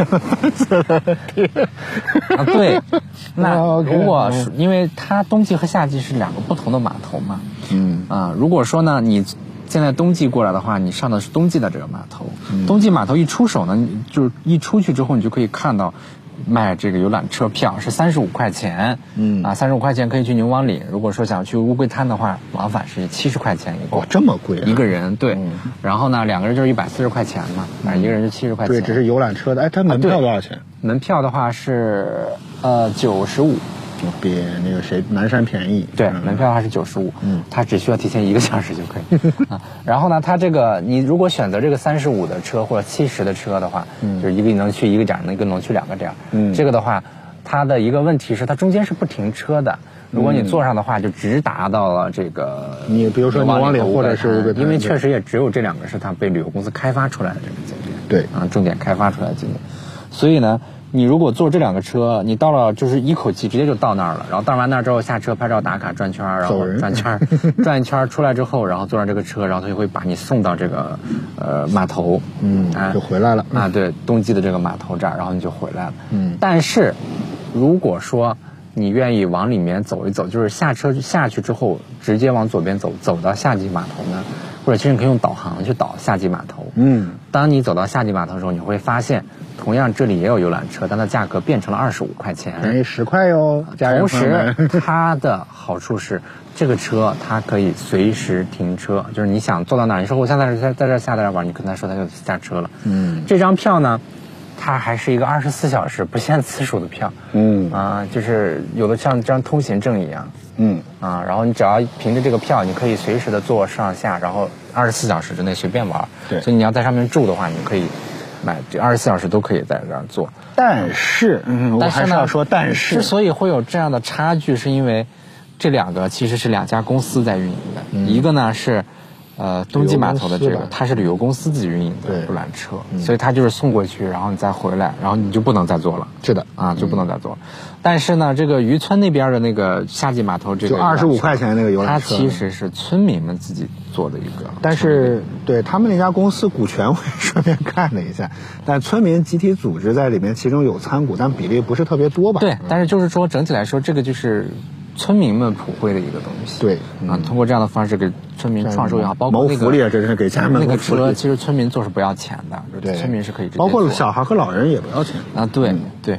啊，对，那如果是因为它冬季和夏季是两个不同的码头嘛，嗯啊，如果说呢，你现在冬季过来的话，你上的是冬季的这个码头，嗯、冬季码头一出手呢，就是一出去之后，你就可以看到。卖这个游览车票是三十五块钱，嗯啊，三十五块钱可以去牛王岭。如果说想去乌龟滩的话，往返是七十块钱一个。 哦，这么贵、啊！ 一个人对，嗯、然后呢，两个人就是一百四十块钱嘛，啊、嗯，一个人就七十块钱。 对，只是游览车的。哎，它门票多少钱？ 啊、门票的话是呃九十五。 比那个谁南山便宜， 对，门票还是九十五，嗯，它只需要提前一个小时就可以啊。然后呢，它这个你如果选择这个三十五的车或者七十的车的话，嗯，就是一个能去一个站，一个能去两个站，嗯，这个的话，它的一个问题是它中间是不停车的。如果你坐上的话，就直达到了这个你比如说牛王岭或者是， 因为确实也只有这两个是它被旅游公司开发出来的这个景点， 对啊，重点开发出来的景点，所以呢。你如果坐这两个车，你到了就是一口气直接就到那儿了，然后到完那儿之后下车拍照打卡转圈，然后转圈转一圈出来之后，然后坐上这个车，然后他就会把你送到这个呃码头， 嗯，啊、就回来了啊，对，冬季的这个码头这儿，然后你就回来了。嗯，但是如果说你愿意往里面走一走，就是下车下去之后直接往左边走，走到夏季码头呢，或者其实你可以用导航去导夏季码头。嗯，当你走到夏季码头的时候，你会发现。同样，这里也有游览车，但它价格变成了二十五块钱， 便宜十块哟。 同时，它的好处是，这个车它可以随时停车，就是你想坐到哪儿，你说我现在在在这下在这玩，你跟他说他就下车了。嗯，这张票呢，它还是一个二十四小时不限次数的票。嗯啊，就是有的像张通行证一样。嗯啊，然后你只要凭着这个票，你可以随时的坐上下，然后二十四小时之内随便玩。 对， 所以你要在上面住的话，你可以。买这二十四小时都可以在这儿做， 但是，嗯，我还是要说，但是， 之所以会有这样的差距，是因为这两个其实是两家公司在运营的，嗯、一个呢是，呃，冬季码头的这个，它是旅游公司自己运营的游览车，嗯、所以它就是送过去，然后你再回来，然后你就不能再坐了， 是的， 啊，就不能再坐了。嗯、但是呢，这个渔村那边的那个夏季码头这个就二十五块钱那个游览车，它其实是村民们自己做的一个， 但是对他们那家公司股权我也顺便看了一下，但村民集体组织在里面其中有参股，但比例不是特别多吧？ 对，但是就是说整体来说，这个就是村民们普惠的一个东西。 对， 啊，通过这样的方式给村民创收也好，包括那个谋福利啊，这是给家人那个车，其实村民坐是不要钱的，对，村民是可以直接包括小孩和老人也不要钱啊，对、嗯、对。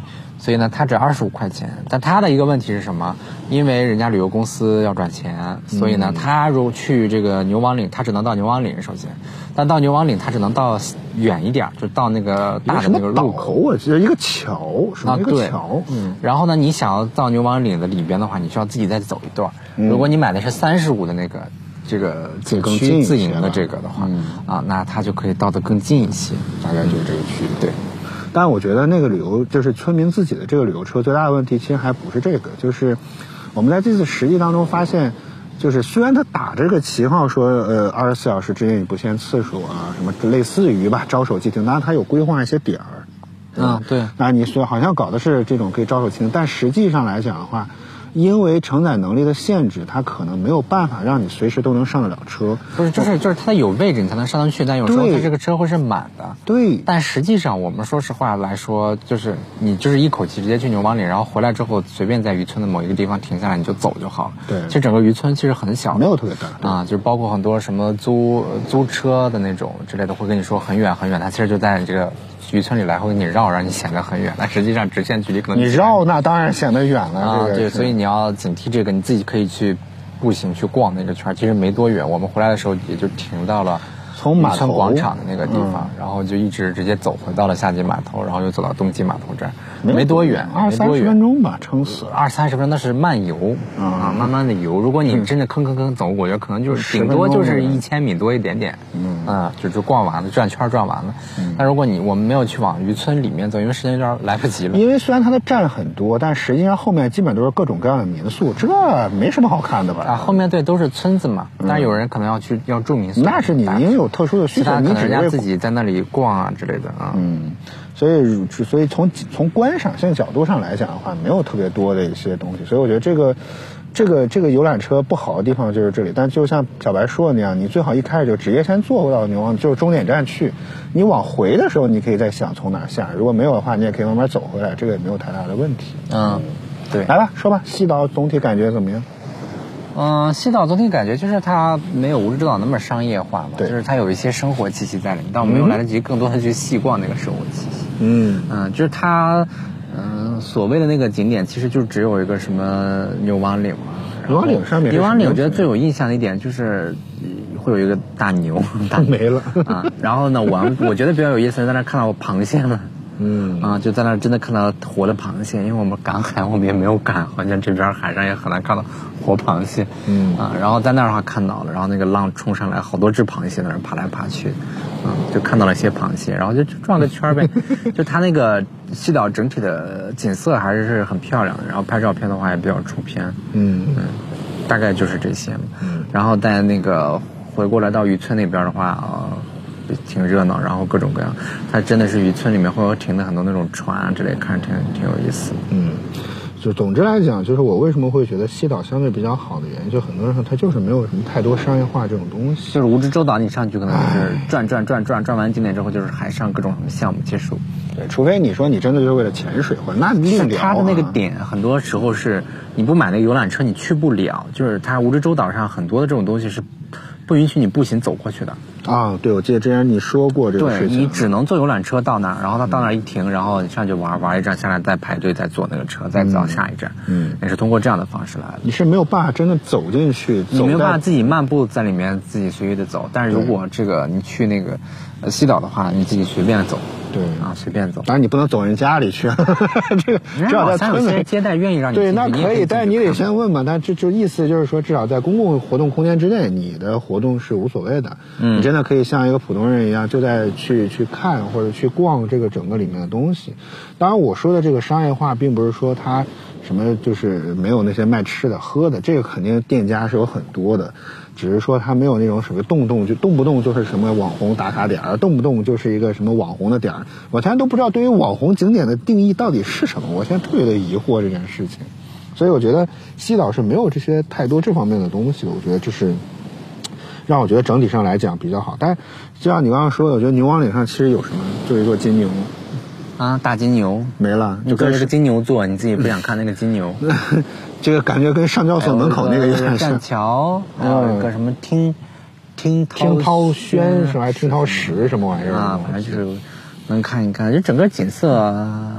所以呢，它只二十五块钱。但它的一个问题是什么？因为人家旅游公司要赚钱，所以呢，他如果去这个牛王岭，他只能到牛王岭首先，但到牛王岭他只能到远一点，就到那个大的那个入口。 我记得一个桥，是一个桥。 嗯。然后呢，你想要到牛王岭的里边的话，你需要自己再走一段。嗯、如果你买的是三十五的那个这个景区自营的这个的话，嗯、啊，那它就可以到得更近一些， 大概就是这个区域。 对。 但我觉得那个旅游就是村民自己的这个旅游车最大的问题，其实还不是这个，就是我们在这次实际当中发现，就是虽然他打这个旗号说，呃，二十四小时之内你不限次数啊，什么类似于吧，招手即停，当然他有规划一些点儿。 嗯，对。 那你说好像搞的是这种可以招手即停，但实际上来讲的话，因为承载能力的限制，它可能没有办法让你随时都能上得了车。 不是，就是就是它有位置你才能上得去，但有时候它这个车会是满的。 对。 但实际上我们说实话来说，就是你就是一口气直接去牛王岭，然后回来之后随便在渔村的某一个地方停下来你就走就好了。 对。 其实整个渔村其实很小， 没有特别大啊，就是包括很多什么租租车的那种之类的，会跟你说很远很远，它其实就在这个渔村里来回给你绕，让你显得很远，但实际上直线距离可能你绕那当然显得远了啊。 这个、 对，所以你要警惕这个，你自己可以去步行去逛那个圈，其实没多远。我们回来的时候也就停到了从马村广场的那个地方， 嗯、 然后就一直直接走回到了夏季码头，然后又走到冬季码头这儿，没多远， 二三十分钟吧，撑死了。 二三十分钟那是慢游、嗯、啊，慢慢的游。如果你真的吭吭吭走，我觉得可能就是顶多就是一千米多一点点，嗯啊，就就逛完了，转圈转完了。嗯、但如果你我们没有去往渔村里面走，因为时间有点来不及了。 因为虽然它的站很多，但实际上后面基本都是各种各样的民宿，这没什么好看的吧？ 啊，后面对都是村子嘛，但是有人可能要去要住民宿， 那是你因为有特殊的需求，你可能人家自己在那里逛啊之类的啊。 嗯，所以所以从从观赏性角度上来讲的话，没有特别多的一些东西，所以我觉得这个这个这个游览车不好的地方就是这里。但就像小白说的那样，你最好一开始就直接先坐到牛王，就是终点站去。你往回的时候，你可以再想从哪下，如果没有的话，你也可以慢慢走回来，这个也没有太大的问题。 嗯，对。 来吧，说吧，西岛总体感觉怎么样？ 嗯，西岛总体感觉就是它没有蜈支洲岛那么商业化嘛， 对， 就是它有一些生活气息在里面，但我没有来得及更多的去细逛那个生活气息。 嗯嗯，就是它，嗯，所谓的那个景点其实就只有一个什么牛王岭嘛。 牛王岭上面， 牛王岭我觉得最有印象的一点就是会有一个大牛，大没了啊。然后呢，我我觉得比较有意思，在那看到螃蟹嘛。 嗯啊，就在那真的看到活的螃蟹，因为我们赶海，我们也没有赶，好像这边海上也很难看到活螃蟹。 嗯啊，然后在那儿的话看到了，然后那个浪冲上来，好多只螃蟹在那儿爬来爬去，啊，就看到了一些螃蟹，然后就转个圈呗。就它那个西岛整体的景色还是很漂亮的，然后拍照片的话也比较出片。 嗯嗯，大概就是这些。 嗯， 然后在那个回过来到渔村那边的话啊。挺热闹，然后各种各样，它真的是渔村里面会有停的很多那种船啊之类，看着挺挺有意思。 嗯，就总之来讲，就是我为什么会觉得西岛相对比较好的原因，就很多人说它就是没有什么太多商业化这种东西。 就是蜈支洲岛，你上去可能就是转转转转转完景点之后，就是海上各种什么项目结束。 对，除非你说你真的就是为了潜水或者那另聊、啊。 它的那个点，很多时候是你不买那个游览车你去不了，就是它蜈支洲岛上很多的这种东西是不允许你步行走过去的。 啊，对，我记得之前你说过这个事情。 对，你只能坐游览车到那儿，然后它到那儿一停，嗯、然后你上去玩玩一站下来，再排队再坐那个车，再到下一站。嗯，也是通过这样的方式来的。 你是没有办法真的走进去， 你没有办法自己漫步在里面自己随意的走。但是如果这个你去那个呃西岛的话，你自己随便走。 对啊，随便走。 当然你不能走人家里去，这个至少在村里接待愿意让你对，那可以，但是你得先问嘛。但这就意思就是说，至少在公共活动空间之内，你的活动是无所谓的。嗯，你真的可以像一个普通人一样，就在去去看或者去逛这个整个里面的东西。当然，我说的这个商业化，并不是说它什么就是没有那些卖吃的喝的，这个肯定店家是有很多的。只是说它没有那种什么动动就动不动就是什么网红打卡点儿，动不动就是一个什么网红的点儿。我现在都不知道对于网红景点的定义到底是什么，我现在特别的疑惑这件事情。所以我觉得西岛是没有这些太多这方面的东西的，我觉得这是让我觉得整体上来讲比较好。但就像你刚刚说的，我觉得牛王岭上其实有什么，就一座金牛。 啊，大金牛没了， 就跟一个金牛座，你自己不想看那个金牛。 这个感觉跟上交所门口那个有点像。 栈桥，还有一个什么听听听涛轩是吧？还听涛石什么玩意儿啊？反正就是能看一看，就整个景色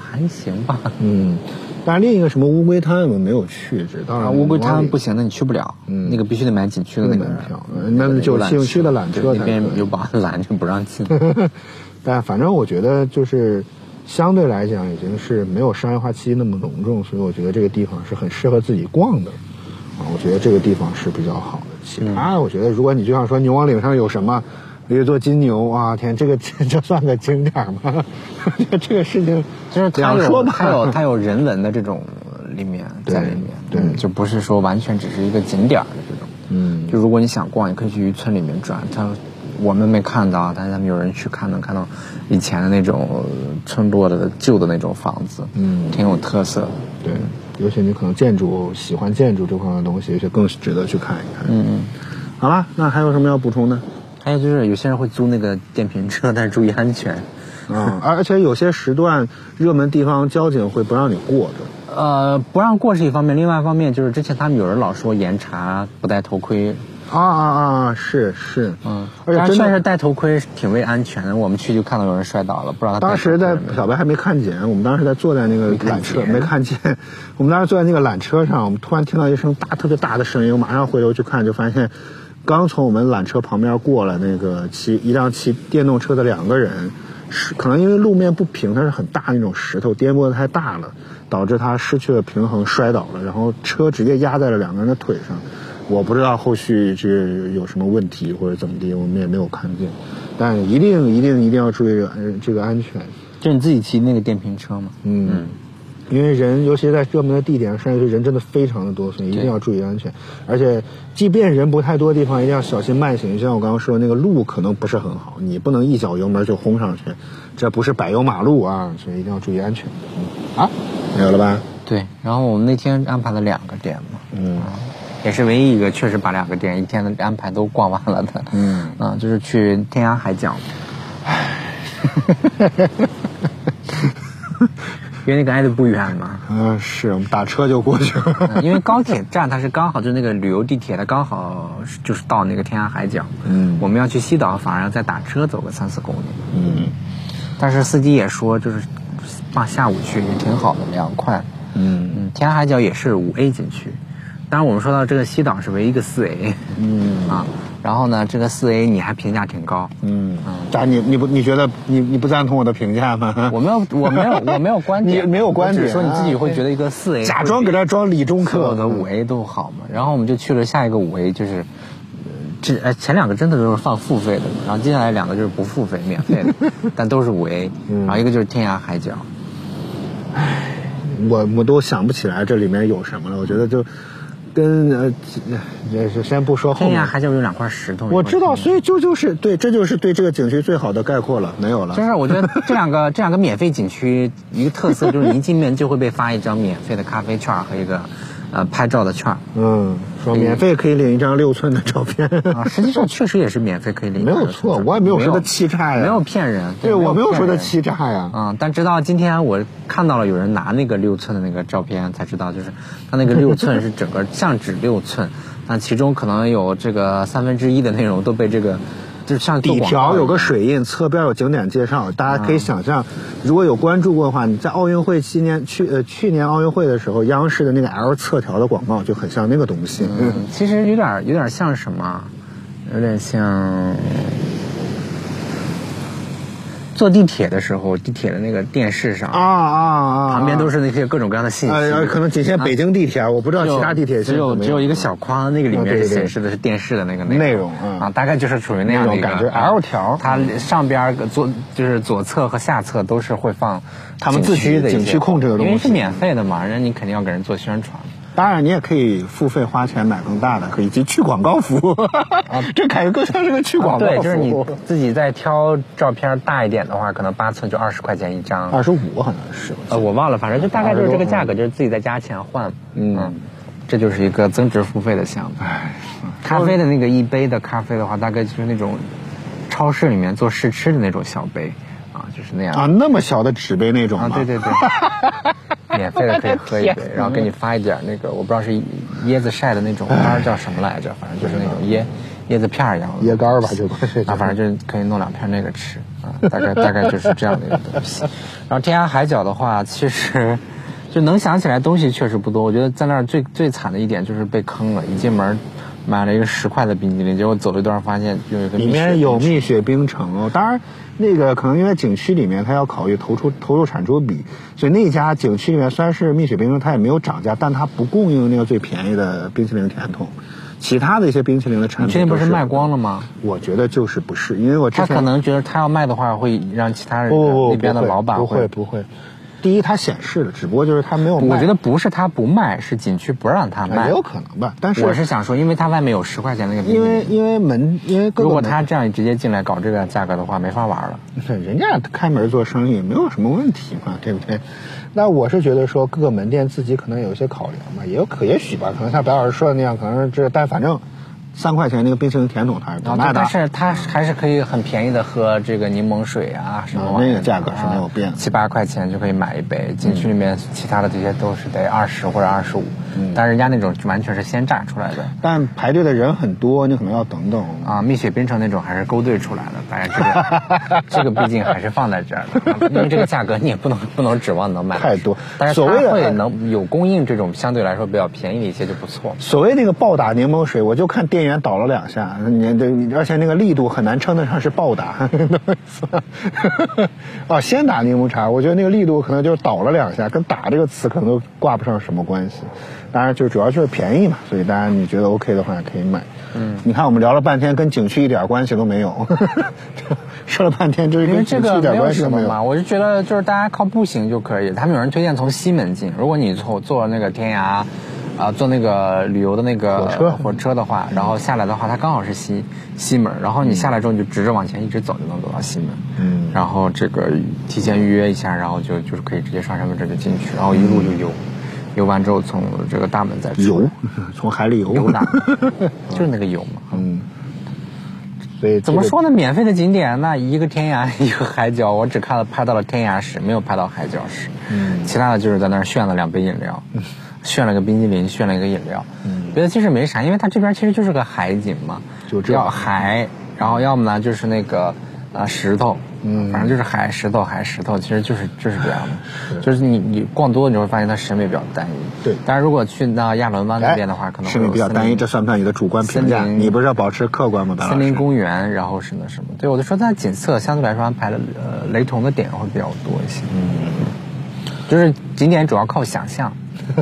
还行吧。 嗯，但是另一个什么乌龟滩我们没有去，这当然、啊、 乌龟滩不行，那你去不了，嗯，那个必须得买景区的那个门票，那就景区的缆车那边有把拦着不让进。 但反正我觉得就是相对来讲已经是没有商业化气息那么浓重，所以我觉得这个地方是很适合自己逛的啊，我觉得这个地方是比较好的。其他我觉得如果你就像说牛王岭上有什么有一座金牛啊，天，这个这算个景点吗？这个事情就是它有它有它有人文的这种里面在里面， 对， 嗯、就不是说完全只是一个景点的这种。嗯，就如果你想逛，也可以去渔村里面转。它我们没看到，但是他们有人去看，能看到以前的那种村落的旧的那种房子，嗯，挺有特色的。 对，尤其你可能建筑喜欢建筑这方面的东西，就更值得去看一看。嗯嗯，好了，那还有什么要补充的？ 还有就是有些人会租那个电瓶车，但是注意安全。 嗯，而且有些时段热门地方交警会不让你过的。 呃，不让过是一方面，另外一方面就是之前他们有人老说严查不戴头盔。 啊啊啊！是是， 嗯，而且确实戴头盔挺为安全的。我们去就看到有人摔倒了，不知道他当时在小白还没看见，我们当时在坐在那个缆车，没看见。我们当时坐在那个缆车上，我们突然听到一声大特别大的声音，我马上回头去看，就发现刚从我们缆车旁边过了那个骑一辆骑电动车的两个人，是可能因为路面不平，它是很大那种石头，颠簸的太大了，导致他失去了平衡摔倒了，然后车直接压在了两个人的腿上。我不知道后续这有什么问题或者怎么地，我们也没有看见，但一定一定一定要注意这个安全。 就你自己骑那个电瓶车吗？ 嗯，嗯因为人尤其在热门的地点上，人真的非常的多，所以一定要注意安全。而且，即便人不太多的地方，一定要小心慢行。就像我刚刚说，那个路可能不是很好，你不能一脚油门就轰上去，这不是柏油马路啊，所以一定要注意安全。嗯，好，没有了吧？ 对，然后我们那天安排了两个点嘛。嗯。也是唯一一个确实把两个点一天的安排都逛完了的，嗯啊，就是去天涯海角，因为那个挨得不远嘛。 嗯、呃，是我们打车就过去了、 嗯。因为高铁站它是刚好就是那个旅游地铁，它刚好就是到那个天涯海角。嗯，我们要去西岛，反而要再打车走个三四公里。嗯，但是司机也说，就是放下午去也挺好的，凉快。嗯嗯，天涯海角也是五 A 景区。当然，我们说到这个西岛是唯一一个四 A， 嗯啊，然后呢，这个四 A 你还评价挺高，嗯嗯，咋你你不你觉得你你不赞同我的评价吗？ 我没有我没有我没有观点， 你没有观点， 说你自己会觉得一个四 A， 假装给他装理中客的五 A 都好嘛。然后我们就去了下一个五 A， 就是这呃前两个真的都是放付费的，然后接下来两个就是不付费免费的，但都是五 A， 然后一个就是天涯海角。 唉，我我都想不起来这里面有什么了，我觉得就。跟呃，也是先不说后面。 天涯海角有两块石头， 我知道，所以就就是对，这就是对这个景区最好的概括了，没有了。 就是我觉得这两个这两个免费景区一个特色就是你一进门就会被发一张免费的咖啡券和一个呃拍照的券。 嗯，说免费可以领一张六寸的照片啊，实际上确实也是免费可以领。 没有错，我也没有说他欺诈呀， 没有骗人。 对，我没有说他欺诈呀。 嗯，但直到今天我看到了有人拿那个六寸的那个照片，才知道就是他那个六寸是整个像指六寸，但其中可能有这个三分之一的内容都被这个。就是像底条有个水印，侧边有景点介绍，大家可以想象，如果有关注过的话，你在奥运会期间去呃去年奥运会的时候，央视的那个 L 侧条的广告就很像那个东西。 嗯，其实有点有点像什么，有点像坐地铁的时候，地铁的那个电视上啊啊啊， 旁边都是那些各种各样的信息。 呃，可能仅限北京地铁，啊、我不知道其他地铁只有只有一个小框，那个里面是显示的是电视的那个内容啊，大概就是属于那样的一个感觉 L 条。 它上边左就是左侧和下侧都是会放他们自己景区控制的东西， 因为是免费的嘛，人你肯定要给人做宣传。 当然，你也可以付费花钱买更大的，可以及去广告服务。啊，这感觉更像是个去广告服务。 对，就是你自己在挑照片大一点的话，可能八寸就二十块钱一张。 二十五好像是。 呃，我忘了，反正就大概就是这个价格，就是自己再加钱换。嗯，嗯这就是一个增值付费的项目。唉，咖啡的那个一杯的咖啡的话，大概就是那种超市里面做试吃的那种小杯。啊，就是那样啊，那么小的纸杯那种啊，对对对，免费的可以喝一杯，然后给你发一点那个，我不知道是椰子晒的那种干叫什么来着，反正就是那种椰椰子片一样的椰干吧，就啊，反正就可以弄两片那个吃啊。 啊，大概大概就是这样的一个东西。然后天涯海角的话，其实就能想起来东西确实不多。我觉得在那儿最最惨的一点就是被坑了，一进门买了一个十块的冰激凌，结果走了一段发现有一个里面有蜜雪冰城哦。当然，那个可能因为景区里面它要考虑投出投入产出比，所以那家景区里面虽然是蜜雪冰城，它也没有涨价，但它不供应那个最便宜的冰淇淋甜筒。其他的一些冰淇淋的产品， 你确定不是卖光了吗？ 我觉得就是不是，因为我之前他可能觉得他要卖的话，会让其他人那边的老板不会不会。第一，它显示了，只不过就是它没有卖。 我觉得不是他不卖，是景区不让他卖。 也有可能吧，但是我是想说，因为他外面有十块钱那个冰淇淋， 因为因为门因为如果他这样直接进来搞这个价格的话，没法玩了。 人家开门做生意没有什么问题嘛，对不对？那我是觉得说各个门店自己可能有一些考量嘛，也有可也许吧，可能像白老师说的那样，可能是这但反正。三块钱那个冰淇淋甜筒它是不卖的， 但是它还是可以很便宜的喝这个柠檬水啊什么玩意儿，那个价格是没有变的， 七八块钱就可以买一杯。景区里面其他的这些都是得二十或者二十五，但是人家那种完全是鲜榨出来的。 但排队的人很多，你可能要等等啊。蜜雪冰城那种还是勾兑出来的，当然这个这个毕竟还是放在这儿的，因为这个价格你也不能不能指望能买太多。 但是它会能有供应这种相对来说比较便宜的一些就不错。 所谓那个暴打柠檬水，我就看店员倒了两下。你这，而且那个力度很难称得上是暴打，啊，先打柠檬茶，我觉得那个力度可能就是倒了两下，跟打这个词可能都挂不上什么关系。当然，就主要就是便宜嘛，所以大家你觉得 OK 的话可以买。嗯，你看我们聊了半天，跟景区一点关系都没有，说了半天就是跟景区一点关系都没有。 嘛，我就觉得就是大家靠步行就可以。他们有人推荐从西门进，如果你从坐那个天涯。啊，坐那个旅游的那个火车火车的话，然后下来的话，它刚好是西西门，然后你下来之后你就直着往前一直走就能走到西门。嗯，然后这个提前预约一下，然后就就是可以直接刷身份证就进去，然后一路就游，游完之后从这个大门再出游，从海里游游大，就是那个游嘛。 嗯，所以怎么说呢？免费的景点，那一个天涯，一个海角，我只看了拍到了天涯市，没有拍到海角市。嗯，其他的就是在那儿炫了两杯饮料。嗯，炫了个冰激凌，炫了一个饮料，嗯，别的其实没啥，因为它这边其实就是个海景嘛， 就这要海，然后要么呢就是那个啊、呃、石头，嗯，反正就是海石头海石头，其实就是就是这样的，是就是你你逛多了你会发现它审美比较单一， 对， 但是如果去到亚伦湾那边的话，可能审美比较单一，这算不算你的主观评价？你不是要保持客观吗？ 森林公园，然后是那什么？对，我就说它景色相对来说安排了呃雷同的点会比较多一些，嗯，就是景点主要靠想象。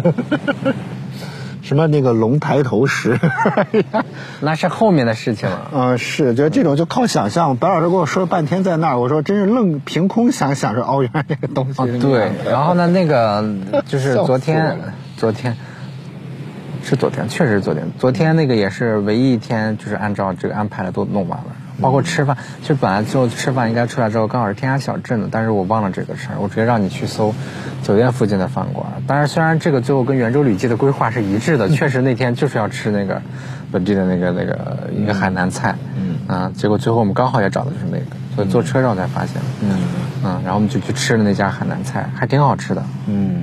什么那个龙抬头石那是后面的事情了。 嗯、呃，是，就这种就靠想象。白老师跟我说了半天在那儿，我说真是愣凭空想想说，哦，原来这个东西、 哦。对，然后呢，那个就是昨天，昨天是昨天，确实是昨天。昨天那个也是唯一一天，就是按照这个安排的都弄完了。包括吃饭，其实本来最后吃饭应该出来之后刚好是天涯小镇的，但是我忘了这个事儿，我直接让你去搜酒店附近的饭馆。当然，虽然这个最后跟圆周旅记的规划是一致的，确实那天就是要吃那个本地的那个那个一个海南菜，嗯啊，结果最后我们刚好也找的就是那个，所以坐车上才发现，嗯嗯，然后我们就去吃了那家海南菜，还挺好吃的，嗯。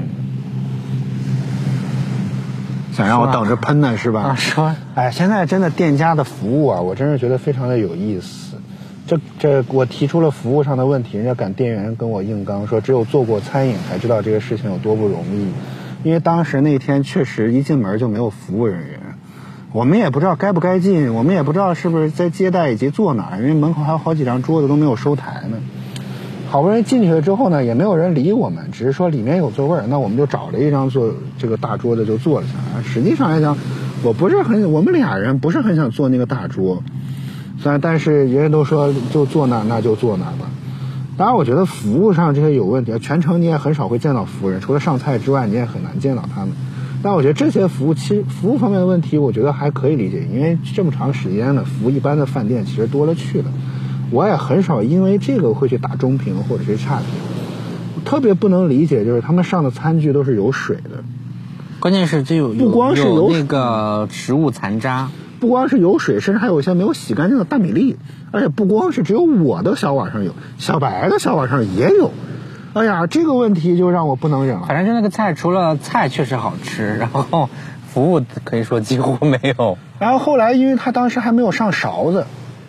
想让我等着喷呢是吧？ 啊，是吧？ 哎，现在真的店家的服务啊，我真是觉得非常的有意思。这这，我提出了服务上的问题，人家赶店员跟我硬刚说，只有做过餐饮才知道这个事情有多不容易。因为当时那天确实一进门就没有服务人员，我们也不知道该不该进，我们也不知道是不是在接待以及坐哪儿，因为门口还有好几张桌子都没有收台呢。好不容易进去了之后呢，也没有人理我们，只是说里面有座位，那我们就找了一张坐这个大桌子就坐了下来。实际上来讲，我不是很，我们俩人不是很想坐那个大桌，虽然但是人家都说就坐那那就坐那吧。当然，我觉得服务上这些有问题，全程你也很少会见到服务人，除了上菜之外，你也很难见到他们。但我觉得这些服务，其实服务方面的问题，我觉得还可以理解，因为这么长时间了，服务一般的饭店其实多了去了。我也很少因为这个会去打中评或者是差评，特别不能理解就是他们上的餐具都是有水的， 关键是这有不光是有, 有那个食物残渣， 不光是有水，甚至还有一些没有洗干净的大米粒，而且不光是只有我的小碗上有，小白的小碗上也有。哎呀，这个问题就让我不能忍了。 反正就那个菜，除了菜确实好吃，然后服务可以说几乎没有。 然后后来因为他当时还没有上勺子。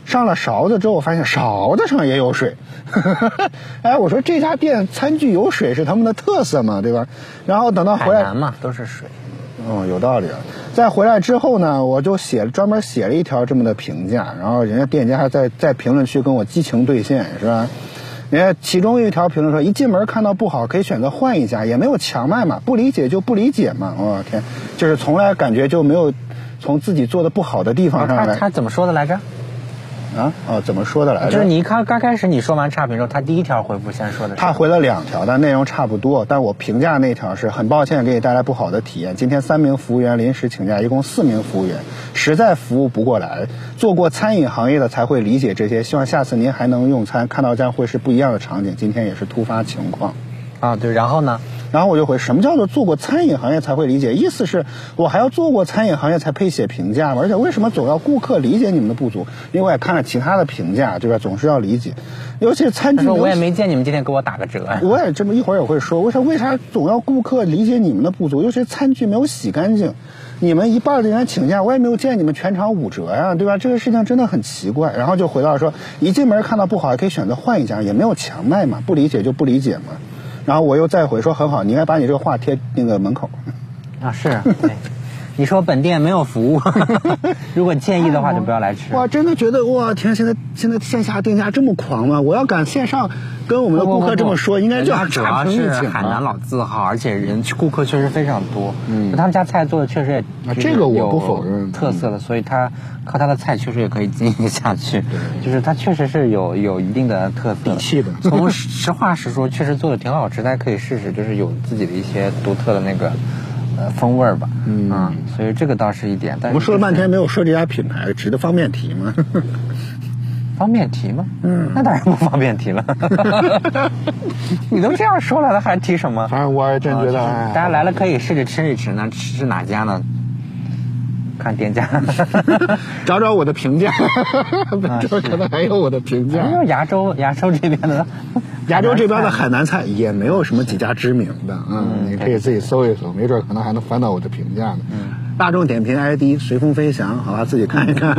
上了勺子之后，我发现勺子上也有水。哎，我说这家店餐具有水是他们的特色嘛，对吧？然后等到回来， 海南嘛都是水。 哦，有道理了。再回来之后呢，我就写专门写了一条这么的评价，然后人家店家还在在评论区跟我激情对线，是吧？人家其中一条评论说，一进门看到不好可以选择换一家，也没有强卖嘛，不理解就不理解嘛。我、哦、天，就是从来感觉就没有从自己做的不好的地方上来。 他他怎么说的来着？ 啊哦，怎么说的来着？ 就是你看刚开始你说完差评之后，他第一条回复先说的是他回了两条，但内容差不多。但我评价那条是很抱歉给你带来不好的体验。今天三名服务员临时请假，一共四名服务员，实在服务不过来。做过餐饮行业的才会理解这些。希望下次您还能用餐，看到将会是不一样的场景。今天也是突发情况。 啊，对，然后呢？ 然后我就回，什么叫做做过餐饮行业才会理解？意思是我还要做过餐饮行业才配写评价吗？而且为什么总要顾客理解你们的不足？因为我也看了其他的评价，对吧？总是要理解，尤其是餐具。 我也没见你们今天给我打个折。 我也这么一会儿也会说，为啥为啥总要顾客理解你们的不足？尤其是餐具没有洗干净，你们一半的人请假，我也没有见你们全场五折呀，对吧？这个事情真的很奇怪。然后就回到说，一进门看到不好也可以选择换一家，也没有强卖嘛，不理解就不理解嘛。然后我又再回说很好，你应该把你这个话贴那个门口。 啊，是。对，你说本店没有服务，如果介意的话就不要来吃。 哇，真的觉得哇天，现在现在线下店家这么狂吗？我要敢线上跟我们的顾客这么说，应该就要主要是海南老字号，而且人顾客确实非常多。嗯，他们家菜做的确实也、 啊、这个我不否认特色的，所以他靠他的菜确实也可以经营下去。就是他确实是有有一定的特色底气的。 从实话实说，确实做的挺好吃，大家可以试试，就是有自己的一些独特的那个。呃，风味儿吧，嗯啊，所以这个倒是一点。但是、就是、 我们说了半天没有说这家品牌，值得方便提吗？ 方便提吗？嗯，那当然不方便提了。你都这样说了，还提什么？ 反正我也真觉得， 啊、大家来了可以试着吃一吃。那吃哪家呢？看店家， 找找我的评价，这可能还有我的评价。 还有亚洲，亚洲这边的， 亚洲这边的海南菜也没有什么几家知名的，嗯，嗯你可以自己搜一搜，没准可能还能翻到我的评价呢。嗯，大众点评 I D 随风飞翔，好吧，自己看一看。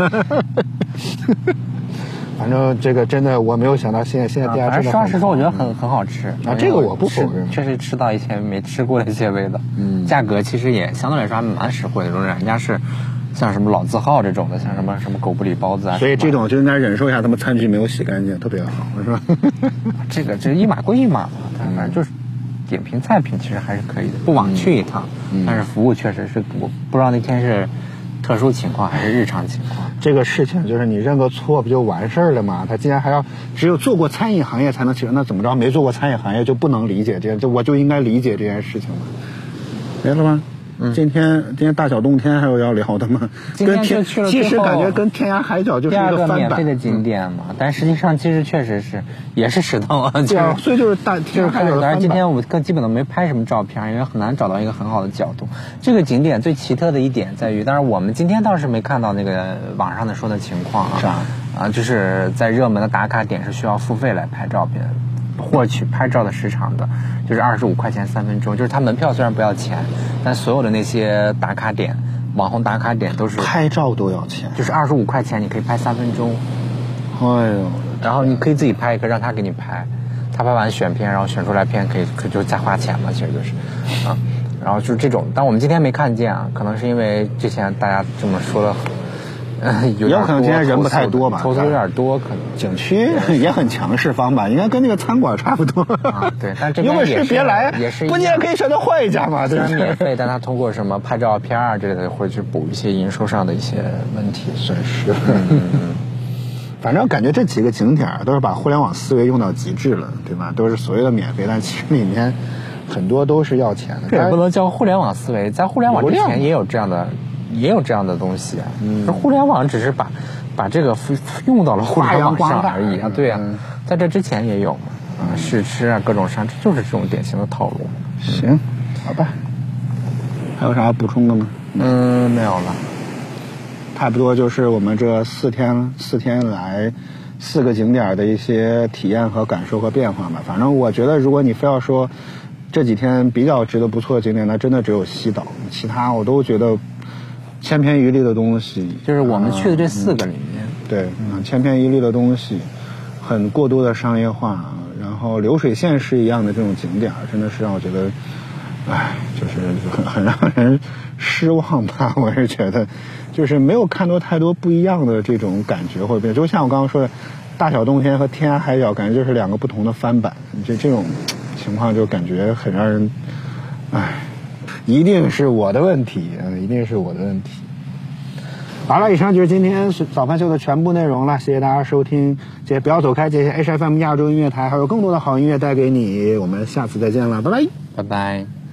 反正这个真的我没有想到现在现在店家真的、啊、 实话实说，我觉得很很好吃啊，这个我不否认， 确实吃到一些没吃过的一些味道。嗯，价格其实也相对来说还蛮实惠的，人家是像什么老字号这种的，像什么什么狗不理包子啊， 所以这种就应该忍受一下他们餐具没有洗干净，特别好，是吧？ 这个这一码归一码嘛，反正就是点评菜品其实还是可以的，不枉去一趟。嗯、但是服务确实是我不知道那天是特殊情况还是日常情况。 这个事情就是你认个错不就完事儿了吗？他既然还要只有做过餐饮行业才能起，那怎么着没做过餐饮行业就不能理解这件，就我就应该理解这件事情吗？没了吗？嗯，今天今天大小冬天还有要聊的吗？ 今天就去了， 其实感觉跟天涯海角就是一个翻版。 免费的景点嘛，嗯、但实际上其实确实是也是石头啊，就是、 所以就是大天涯海角。 当然今天我们更基本都没拍什么照片，因为很难找到一个很好的角度。这个景点最奇特的一点在于，当然我们今天倒是没看到那个网上的说的情况啊， 是啊， 啊，就是在热门的打卡点是需要付费来拍照片。获取拍照的时长的，就是二十五块钱三分钟，就是它门票虽然不要钱，但所有的那些打卡点、网红打卡点都是拍照都要钱， 就是二十五块钱你可以拍三分钟， 哎呦， 然后你可以自己拍，也可以让他给你拍，他拍完选片，然后选出来片可以可就再花钱嘛，其实就是啊，然后就是这种，但我们今天没看见啊，可能是因为之前大家这么说了。 嗯，有可能今天人不太多吧， 投诉有点多，可能景区也很强势方吧，应该跟那个餐馆差不多。 啊，对，但这边有本事别来， 也是， 不你也可以选择换一家嘛， 虽然免费，但他通过什么拍照片啊之类的，会去补一些营收上的一些问题损失。嗯，反正感觉这几个景点都是把互联网思维用到极致了，对吧？都是所谓的免费，但其实里面很多都是要钱的。 这也不能叫互联网思维，在互联网之前也有这样的。也有这样的东西啊，嗯，互联网只是把把这个用到了互联网上而已啊，对啊，嗯、在这之前也有嘛，啊，试吃啊，各种商，这就是这种典型的套路。 行，好吧，还有啥要补充的吗？ 嗯，没有了， 差不多就是我们这四天四天来四个景点的一些体验和感受和变化吧。反正我觉得，如果你非要说这几天比较值得不错的景点，那真的只有西岛，其他我都觉得。千篇一律的东西， 就是我们去的这四个里面， 嗯、 对，嗯，千篇一律的东西，很过度的商业化，然后流水线式一样的这种景点，真的是让我觉得，唉，就是很很让人失望吧。我是觉得，就是没有看到太多不一样的这种感觉，或者就像我刚刚说的，大小冬天和天涯海角，感觉就是两个不同的翻版。这这种情况就感觉很让人，唉，一定是我的问题，嗯，一定是我的问题。好了，以上就是今天早饭秀的全部内容了，谢谢大家收听，谢谢不要走开，谢谢 H F M 亚洲音乐台，还有更多的好音乐带给你，我们下次再见了，拜拜， 拜拜。